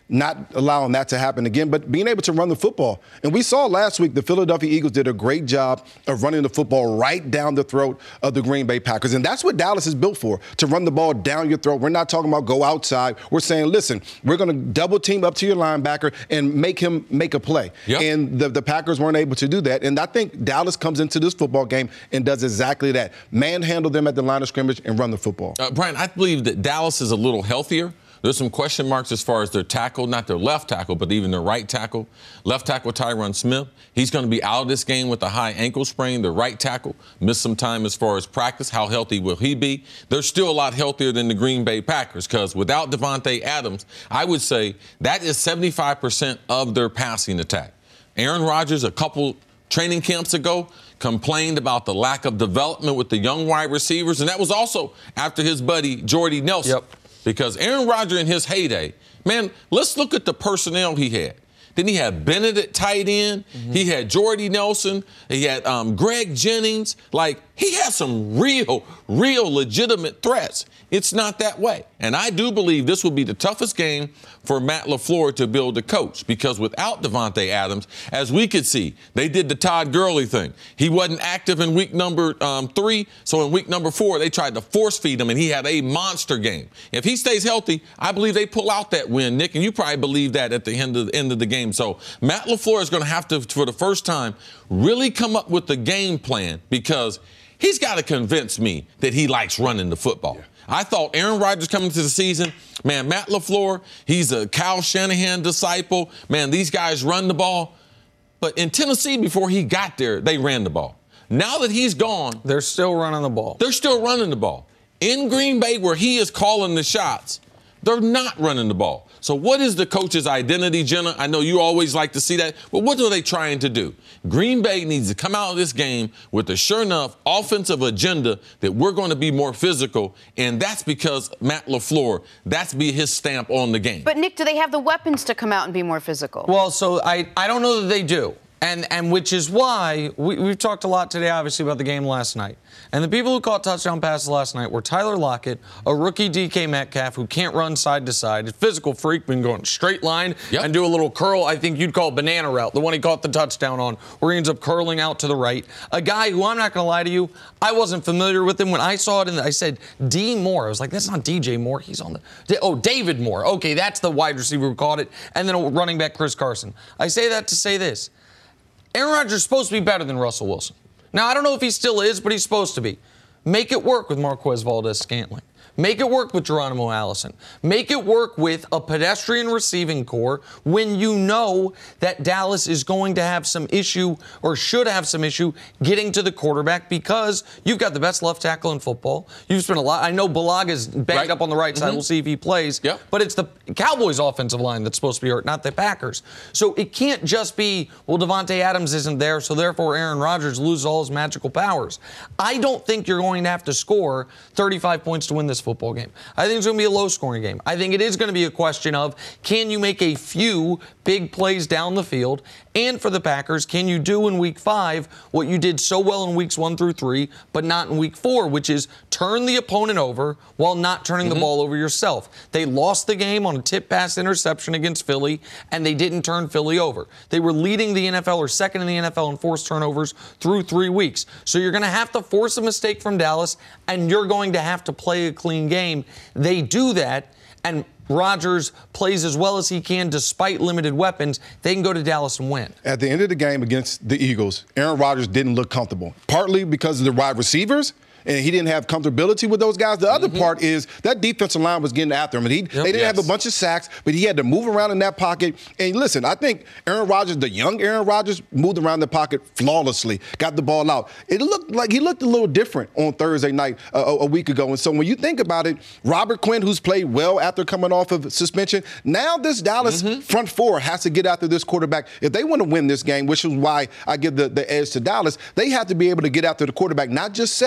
not allowing that to happen again, but being able to run the football. And we saw last week the Philadelphia Eagles did a great job of running the football right down the throat of the Green Bay Packers. And that's what Dallas is built for, to run the ball down your throat. We're not talking about go outside. We're saying, listen, we're going to double team up to your linebacker and make him make a play. Yep. And the, the Packers weren't able to do that. And I think Dallas comes into this football game and does exactly that. Manhandle them at the line of scrimmage and run the football. Uh, Brian, I believe that Dallas is a little healthier. There's some question marks as far as their tackle, not their left tackle, but even their right tackle. Left tackle Tyron Smith, he's going to be out of this game with a high ankle sprain. The right tackle missed some time as far as practice. How healthy will he be? They're still a lot healthier than the Green Bay Packers because without Davante Adams, I would say that is seventy-five percent of their passing attack. Aaron Rodgers, a couple training camps ago, complained about the lack of development with the young wide receivers, and that was also after his buddy Jordy Nelson. Yep. Because Aaron Rodgers in his heyday, man, let's look at the personnel he had. Then he had Bennett at tight end. Mm-hmm. He had Jordy Nelson. He had um, Greg Jennings. Like, he had some real, real legitimate threats. It's not that way. And I do believe this will be the toughest game for Matt LaFleur to build a coach because without Davante Adams, as we could see, they did the Todd Gurley thing. He wasn't active in week number um, three, so in week number four, they tried to force feed him, and he had a monster game. If he stays healthy, I believe they pull out that win, Nick, and you probably believe that at the end of the, end of the game. So Matt LaFleur is going to have to, for the first time, really come up with the game plan because he's got to convince me that he likes running the football. Yeah. I thought Aaron Rodgers coming into the season, man, Matt LaFleur, he's a Kyle Shanahan disciple. Man, these guys run the ball. But in Tennessee, before he got there, they ran the ball. Now that he's gone, they're still running the ball. They're still running the ball. In Green Bay, where he is calling the shots, they're not running the ball. So what is the coach's identity, Jenna? I know you always like to see that, but what are they trying to do? Green Bay needs to come out of this game with a sure enough offensive agenda that we're going to be more physical, and that's because Matt LaFleur, that's be his stamp on the game. But, Nick, do they have the weapons to come out and be more physical? Well, so I, I don't know that they do. And and which is why we, we've talked a lot today, obviously, about the game last night. And the people who caught touchdown passes last night were Tyler Lockett, a rookie D K Metcalf who can't run side to side, a physical freak, been going straight line yep. and do a little curl, I think you'd call banana route, the one he caught the touchdown on, where he ends up curling out to the right. A guy who, I'm not going to lie to you, I wasn't familiar with him. When I saw it, and I said, D. Moore. I was like, that's not D J Moore. He's on the, oh, David Moore. Okay, that's the wide receiver who caught it. And then a running back, Chris Carson. I say that to say this. Aaron Rodgers is supposed to be better than Russell Wilson. Now, I don't know if he still is, but he's supposed to be. Make it work with Marquez Valdes-Scantling. Make it work with Geronimo Allison. Make it work with a pedestrian receiving core when you know that Dallas is going to have some issue or should have some issue getting to the quarterback because you've got the best left tackle in football. You've spent a lot. I know Bulaga's banged right. up on the right side. Mm-hmm. We'll see if he plays. Yep. But it's the Cowboys' offensive line that's supposed to be hurt, not the Packers. So it can't just be, well, Davante Adams isn't there, so therefore Aaron Rodgers loses all his magical powers. I don't think you're going to have to score thirty-five points to win this football game. I think it's going to be a low-scoring game. I think it is going to be a question of, can you make a few big plays down the field? And for the Packers, can you do in week five what you did so well in weeks one through three, but not in week four, which is turn the opponent over while not turning mm-hmm. the ball over yourself. They lost the game on a tip pass interception against Philly, and they didn't turn Philly over. They were leading the N F L or second in the N F L in forced turnovers through three weeks. So you're going to have to force a mistake from Dallas, and you're going to have to play a clean game. They do that, and Rodgers plays as well as he can despite limited weapons. They can go to Dallas and win. At the end of the game against the Eagles, Aaron Rodgers didn't look comfortable, partly because of the wide receivers, and he didn't have comfortability with those guys. The other mm-hmm. part is that defensive line was getting after him. And he, yep, they didn't yes. have a bunch of sacks, but he had to move around in that pocket. And listen, I think Aaron Rodgers, the young Aaron Rodgers, moved around the pocket flawlessly, got the ball out. It looked like he looked a little different on Thursday night uh, a, a week ago. And so when you think about it, Robert Quinn, who's played well after coming off of suspension, now this Dallas mm-hmm. front four has to get after this quarterback. If they want to win this game, which is why I give the, the edge to Dallas, they have to be able to get after the quarterback, not just sacks,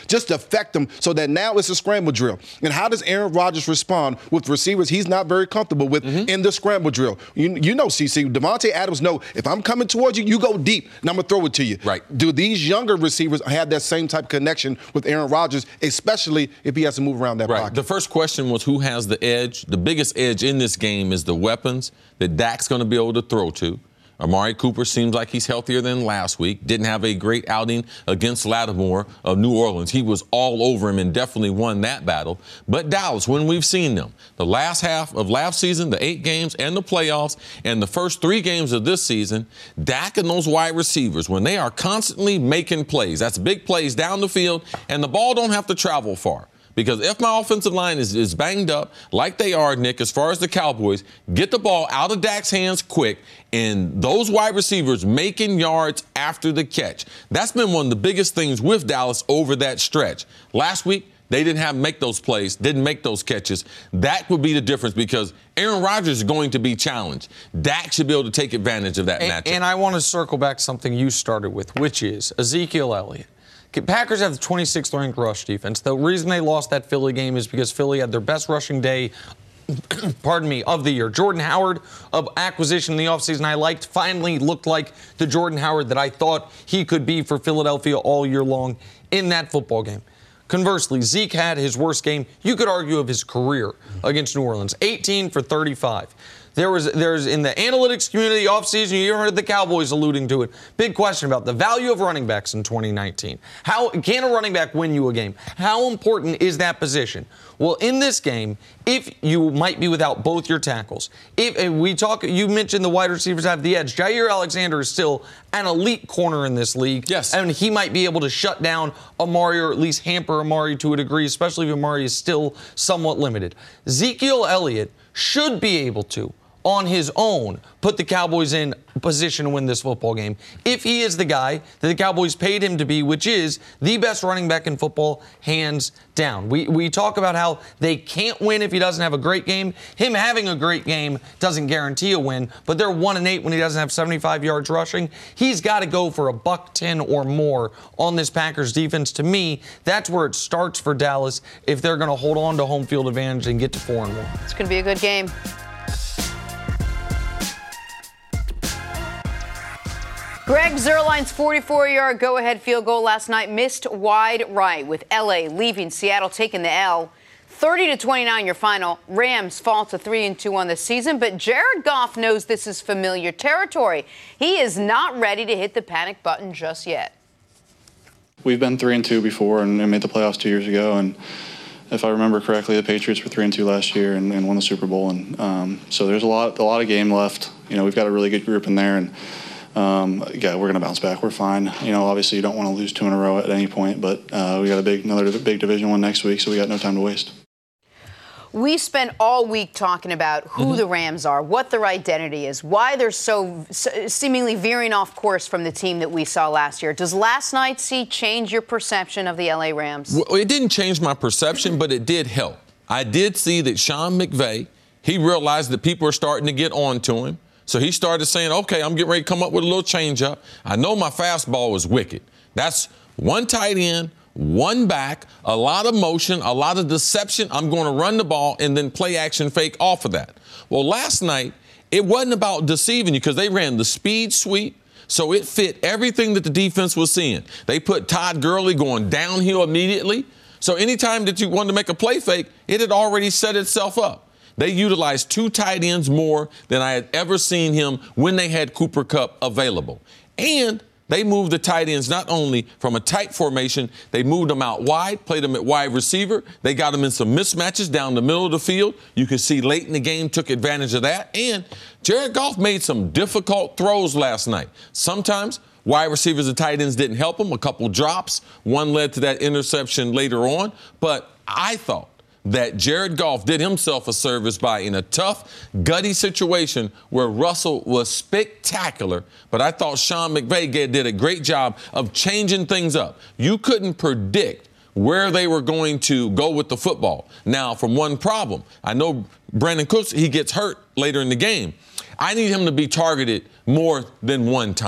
just to affect them so that now it's a scramble drill. And how does Aaron Rodgers respond with receivers he's not very comfortable with mm-hmm. in the scramble drill? You, you know, C C, Devontae Adams know if I'm coming towards you, you go deep, and I'm going to throw it to you. Right. Do these younger receivers have that same type of connection with Aaron Rodgers, especially if he has to move around that right. pocket? The first question was who has the edge. The biggest edge in this game is the weapons that Dak's going to be able to throw to. Amari Cooper seems like he's healthier than last week. Didn't have a great outing against Lattimore of New Orleans. He was all over him and definitely won that battle. But Dallas, when we've seen them, the last half of last season, the eight games and the playoffs, and the first three games of this season, Dak and those wide receivers, when they are constantly making plays, that's big plays down the field, and the ball don't have to travel far. Because if my offensive line is, is banged up, like they are, Nick, as far as the Cowboys, get the ball out of Dak's hands quick, and those wide receivers making yards after the catch. That's been one of the biggest things with Dallas over that stretch. Last week, they didn't have make those plays, didn't make those catches. That would be the difference because Aaron Rodgers is going to be challenged. Dak should be able to take advantage of that and, matchup. And I want to circle back something you started with, which is Ezekiel Elliott. Packers have the twenty-sixth ranked rush defense. The reason they lost that Philly game is because Philly had their best rushing day, pardon me, of the year. Jordan Howard, of acquisition in the offseason I liked, finally looked like the Jordan Howard that I thought he could be for Philadelphia all year long in that football game. Conversely, Zeke had his worst game, you could argue, of his career against New Orleans, eighteen for thirty-five. There was, there's in the analytics community offseason, you heard the Cowboys alluding to it. Big question about the value of running backs in twenty nineteen. How can a running back win you a game? How important is that position? Well, in this game, if you might be without both your tackles, if we talk, you mentioned the wide receivers have the edge. Jair Alexander is still an elite corner in this league. Yes. And he might be able to shut down Amari or at least hamper Amari to a degree, especially if Amari is still somewhat limited. Ezekiel Elliott should be able to, on his own, put the Cowboys in position to win this football game if he is the guy that the Cowboys paid him to be, which is the best running back in football, hands down. We we talk about how they can't win if he doesn't have a great game. Him having a great game doesn't guarantee a win, but they're one and eight when he doesn't have seventy-five yards rushing. He's got to go for a buck ten or more on this Packers defense. To me, that's where it starts for Dallas if they're going to hold on to home field advantage and get to four and one. It's going to be a good game. Greg Zuerlein's forty-four-yard go-ahead field goal last night missed wide right, with L A leaving Seattle taking the L. thirty to twenty-nine your final. Rams fall to three and two on the season, but Jared Goff knows this is familiar territory. He is not ready to hit the panic button just yet. We've been three and two before and made the playoffs two years ago, and if I remember correctly, the Patriots were three and two last year and, and won the Super Bowl. And um, so there's a lot, a lot of game left. You know, we've got a really good group in there, and Um, yeah, we're going to bounce back. We're fine. You know, obviously you don't want to lose two in a row at any point, but uh, we got a big, another big division one next week, so we got no time to waste. We spent all week talking about who mm-hmm. the Rams are, what their identity is, why they're so, so seemingly veering off course from the team that we saw last year. Does last night see change your perception of the L A Rams? Well, it didn't change my perception, but it did help. I did see that Sean McVay, he realized that people are starting to get on to him. So he started saying, okay, I'm getting ready to come up with a little change-up. I know my fastball is wicked. That's one tight end, one back, a lot of motion, a lot of deception. I'm going to run the ball and then play action fake off of that. Well, last night, it wasn't about deceiving you because they ran the speed sweep, so it fit everything that the defense was seeing. They put Todd Gurley going downhill immediately. So anytime that you wanted to make a play fake, it had already set itself up. They utilized two tight ends more than I had ever seen him when they had Cooper Kupp available. And they moved the tight ends not only from a tight formation, they moved them out wide, played them at wide receiver. They got them in some mismatches down the middle of the field. You can see late in the game took advantage of that. And Jared Goff made some difficult throws last night. Sometimes wide receivers and tight ends didn't help him. A couple drops. One led to that interception later on. But I thought that Jared Goff did himself a service by, in a tough, gutty situation where Russell was spectacular, but I thought Sean McVay did a great job of changing things up. You couldn't predict where they were going to go with the football. Now, from one problem, I know Brandon Cooks, he gets hurt later in the game. I need him to be targeted more than one time.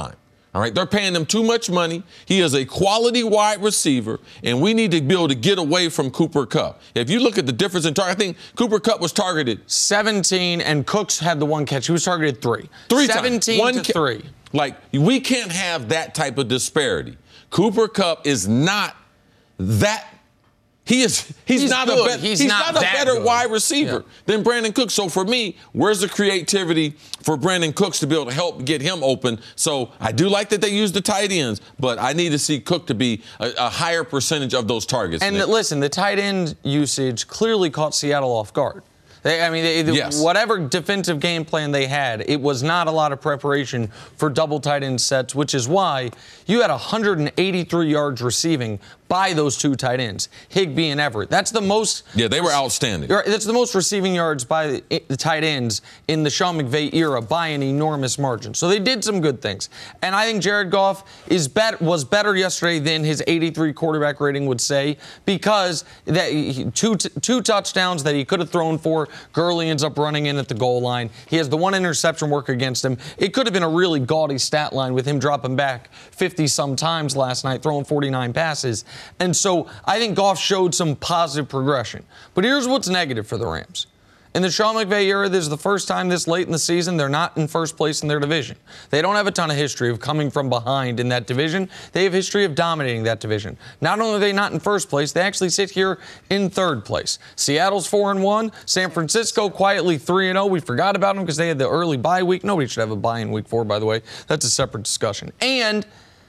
All right, they're paying him too much money. He is a quality wide receiver, and we need to be able to get away from Cooper Kupp. If you look at the difference in target, I think Cooper Kupp was targeted seventeen, and Cooks had the one catch. He was targeted three. Three seventeen times. One to ca- three. Like, we can't have that type of disparity. Cooper Kupp is not that. He is. He's, He's not good. a. Be- he's, he's not, not, a that better good. wide receiver yeah. than Brandon Cooks. So for me, where's the creativity for Brandon Cooks to be able to help get him open? So I do like that they use the tight ends, but I need to see Cook to be a, a higher percentage of those targets. And Nick. listen, the tight end usage clearly caught Seattle off guard. They, I mean, they, yes. whatever defensive game plan they had, it was not a lot of preparation for double tight end sets, which is why you had one hundred eighty-three yards receiving by those two tight ends, Higbee and Everett. That's the most. Yeah, they were outstanding. That's the most receiving yards by the, the tight ends in the Sean McVay era by an enormous margin. So they did some good things. And I think Jared Goff is bet, was better yesterday than his eighty-three quarterback rating would say, because that he, two, two touchdowns that he could have thrown for, Gurley ends up running in at the goal line. He has the one interception work against him. It could have been a really gaudy stat line with him dropping back fifty-some times last night, throwing forty-nine passes. And so I think Goff showed some positive progression. But here's what's negative for the Rams. In the Sean McVay era, this is the first time this late in the season they're not in first place in their division. They don't have a ton of history of coming from behind in that division. They have history of dominating that division. Not only are they not in first place, they actually sit here in third place. Seattle's four and one. San Francisco quietly three and oh. We forgot about them because they had the early bye week. Nobody should have a bye in week four, by the way. That's a separate discussion. And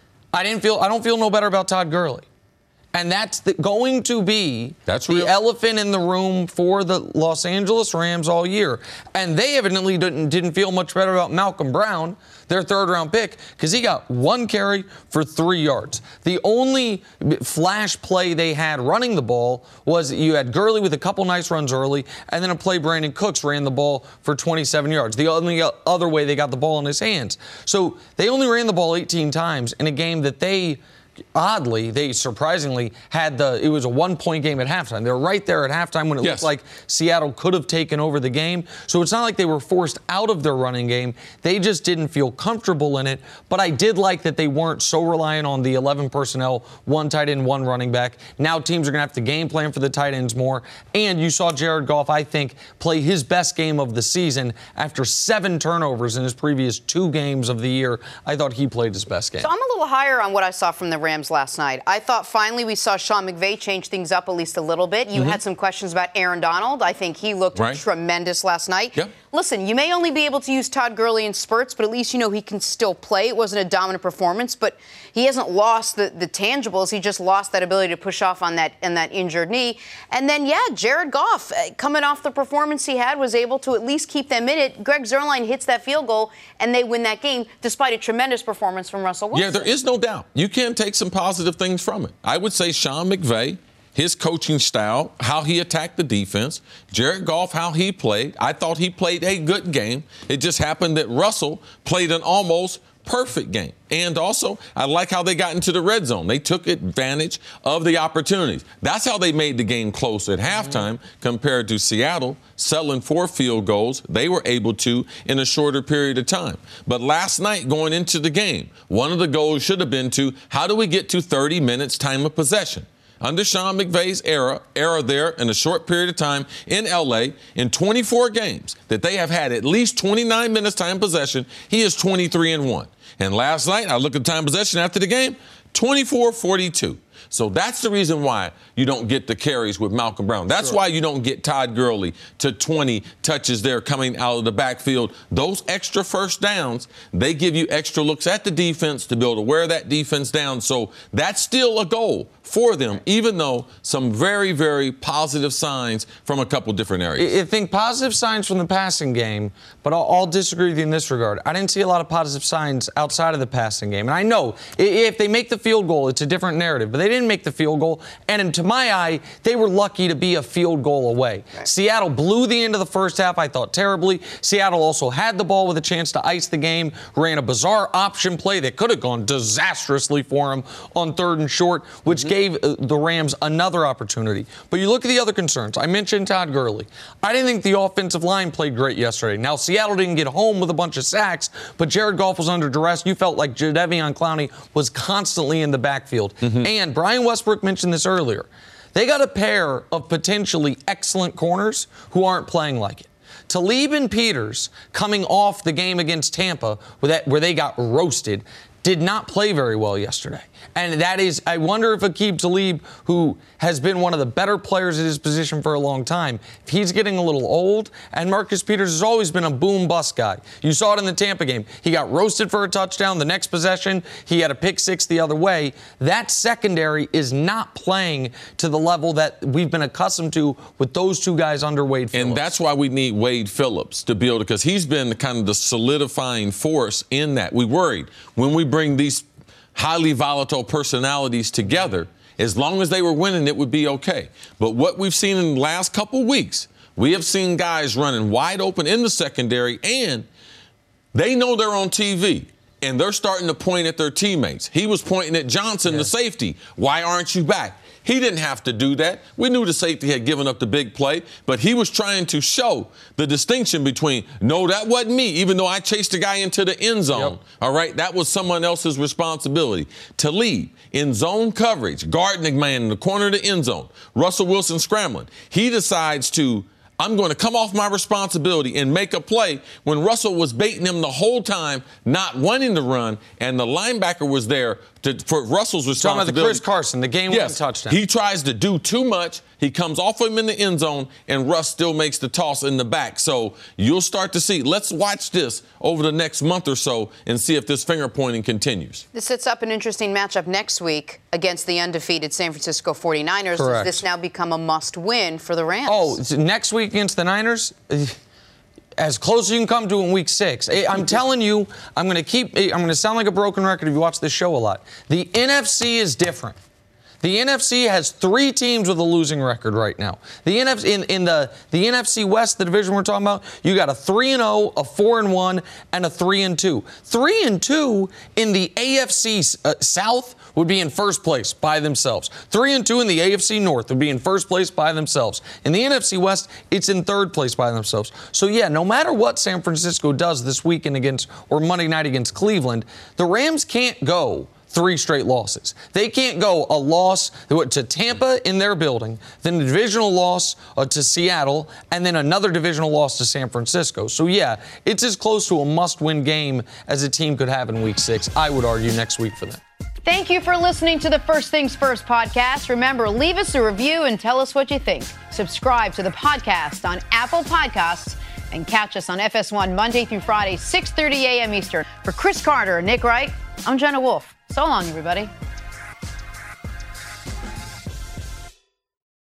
I didn't feel I don't feel no better about Todd Gurley. And that's the, going to be that's the real. elephant in the room for the Los Angeles Rams all year. And they evidently didn't, didn't feel much better about Malcolm Brown, their third-round pick, because he got one carry for three yards. The only flash play they had running the ball was you had Gurley with a couple nice runs early, and then a play Brandon Cooks ran the ball for twenty-seven yards. The only other way they got the ball in his hands. So they only ran the ball eighteen times in a game that they... Oddly, they surprisingly had the, it was a one-point game at halftime. They were right there at halftime when it yes. looked like Seattle could have taken over the game. So it's not like they were forced out of their running game. They just didn't feel comfortable in it. But I did like that they weren't so reliant on the eleven personnel, one tight end, one running back. Now teams are going to have to game plan for the tight ends more. And you saw Jared Goff, I think, play his best game of the season after seven turnovers in his previous two games of the year. I thought he played his best game. So I'm a little higher on what I saw from the Rams last night. I thought finally we saw Sean McVay change things up at least a little bit. You mm-hmm. had some questions about Aaron Donald. I think he looked right. tremendous last night. Yep. Listen, you may only be able to use Todd Gurley in spurts, but at least you know he can still play. It wasn't a dominant performance, but he hasn't lost the, the tangibles. He just lost that ability to push off on that and that injured knee. And then, yeah, Jared Goff, uh, coming off the performance he had, was able to at least keep them in it. Greg Zuerlein hits that field goal, and they win that game despite a tremendous performance from Russell Wilson. Yeah, there is no doubt. You can take some positive things from it. I would say Sean McVay, his coaching style, how he attacked the defense, Jared Goff, how he played. I thought he played a good game. It just happened that Russell played an almost perfect game. And also, I like how they got into the red zone. They took advantage of the opportunities. That's how they made the game close at halftime compared to Seattle, settling for field goals. They were able to in a shorter period of time. But last night, going into the game, one of the goals should have been to, how do we get to thirty minutes time of possession? Under Sean McVay's era, era there in a short period of time in L A, in twenty-four games that they have had at least twenty-nine minutes time possession, he is twenty-three and one. And last night, I looked at time possession after the game, twenty-four forty-two. So that's the reason why you don't get the carries with Malcolm Brown. That's sure. why you don't get Todd Gurley to twenty touches there coming out of the backfield. Those extra first downs, they give you extra looks at the defense to be able to wear that defense down. So that's still a goal for them, even though some very, very positive signs from a couple different areas. I think positive signs from the passing game, but I'll, I'll disagree with you in this regard. I didn't see a lot of positive signs outside of the passing game. And I know if they make the field goal, it's a different narrative, but they They didn't make the field goal. And to my eye, they were lucky to be a field goal away. Right. Seattle blew the end of the first half, I thought, terribly. Seattle also had the ball with a chance to ice the game, ran a bizarre option play that could have gone disastrously for them on third and short, which mm-hmm. gave uh, the Rams another opportunity. But you look at the other concerns. I mentioned Todd Gurley. I didn't think the offensive line played great yesterday. Now, Seattle didn't get home with a bunch of sacks, but Jared Goff was under duress. You felt like Jadeveon Clowney was constantly in the backfield. Mm-hmm. And Brian Westbrook mentioned this earlier. They got a pair of potentially excellent corners who aren't playing like it. Talib and Peters, coming off the game against Tampa where, that, where they got roasted, did not play very well yesterday. And that is, I wonder if Aqib Talib, who has been one of the better players at his position for a long time, if he's getting a little old. And Marcus Peters has always been a boom-bust guy. You saw it in the Tampa game. He got roasted for a touchdown. The next possession, he had a pick six the other way. That secondary is not playing to the level that we've been accustomed to with those two guys under Wade Phillips. And that's why we need Wade Phillips to build it, because he's been kind of the solidifying force in that. We worried when we bring these highly volatile personalities together, as long as they were winning, it would be okay. But what we've seen in the last couple weeks, we have seen guys running wide open in the secondary, and they know they're on T V, and they're starting to point at their teammates. He was pointing at Johnson, yeah. the safety. Why aren't you back? He didn't have to do that. We knew the safety had given up the big play, but he was trying to show the distinction between, no, that wasn't me, even though I chased the guy into the end zone. Yep. All right, that was someone else's responsibility. To lead in zone coverage, guarding the man in the corner of the end zone, Russell Wilson scrambling. He decides to, I'm going to come off my responsibility and make a play when Russell was baiting him the whole time, not wanting to run, and the linebacker was there to, for Russell's responsibility. Talking about the Chris Carson, the game-winning yes, touchdown. He tries to do too much. He comes off of him in the end zone, and Russ still makes the toss in the back. So you'll start to see. Let's watch this over the next month or so and see if this finger-pointing continues. This sets up an interesting matchup next week against the undefeated San Francisco forty-niners. Correct. Does this now become a must-win for the Rams? Oh, next week against the Niners? As close as you can come to in week six. I'm telling you, I'm going to keep, I'm going to sound like a broken record if you watch this show a lot. The N F C is different. The N F C has three teams with a losing record right now. The N F C in, in the the N F C West, the division we're talking about, you got a three and oh, a four and one, and a three and two. Three and two in the A F C uh, South would be in first place by themselves. Three and two in the A F C North would be in first place by themselves. In the N F C West, it's in third place by themselves. So yeah, no matter what San Francisco does this weekend against or Monday night against Cleveland, the Rams can't go three straight losses. They can't go a loss to Tampa in their building, then a divisional loss uh, to Seattle, and then another divisional loss to San Francisco. So, yeah, it's as close to a must-win game as a team could have in Week six, I would argue, next week for them. Thank you for listening to the First Things First podcast. Remember, leave us a review and tell us what you think. Subscribe to the podcast on Apple Podcasts and catch us on F S one Monday through Friday, six thirty a.m. Eastern. For Chris Carter and Nick Wright, I'm Jenna Wolfe. So long, everybody.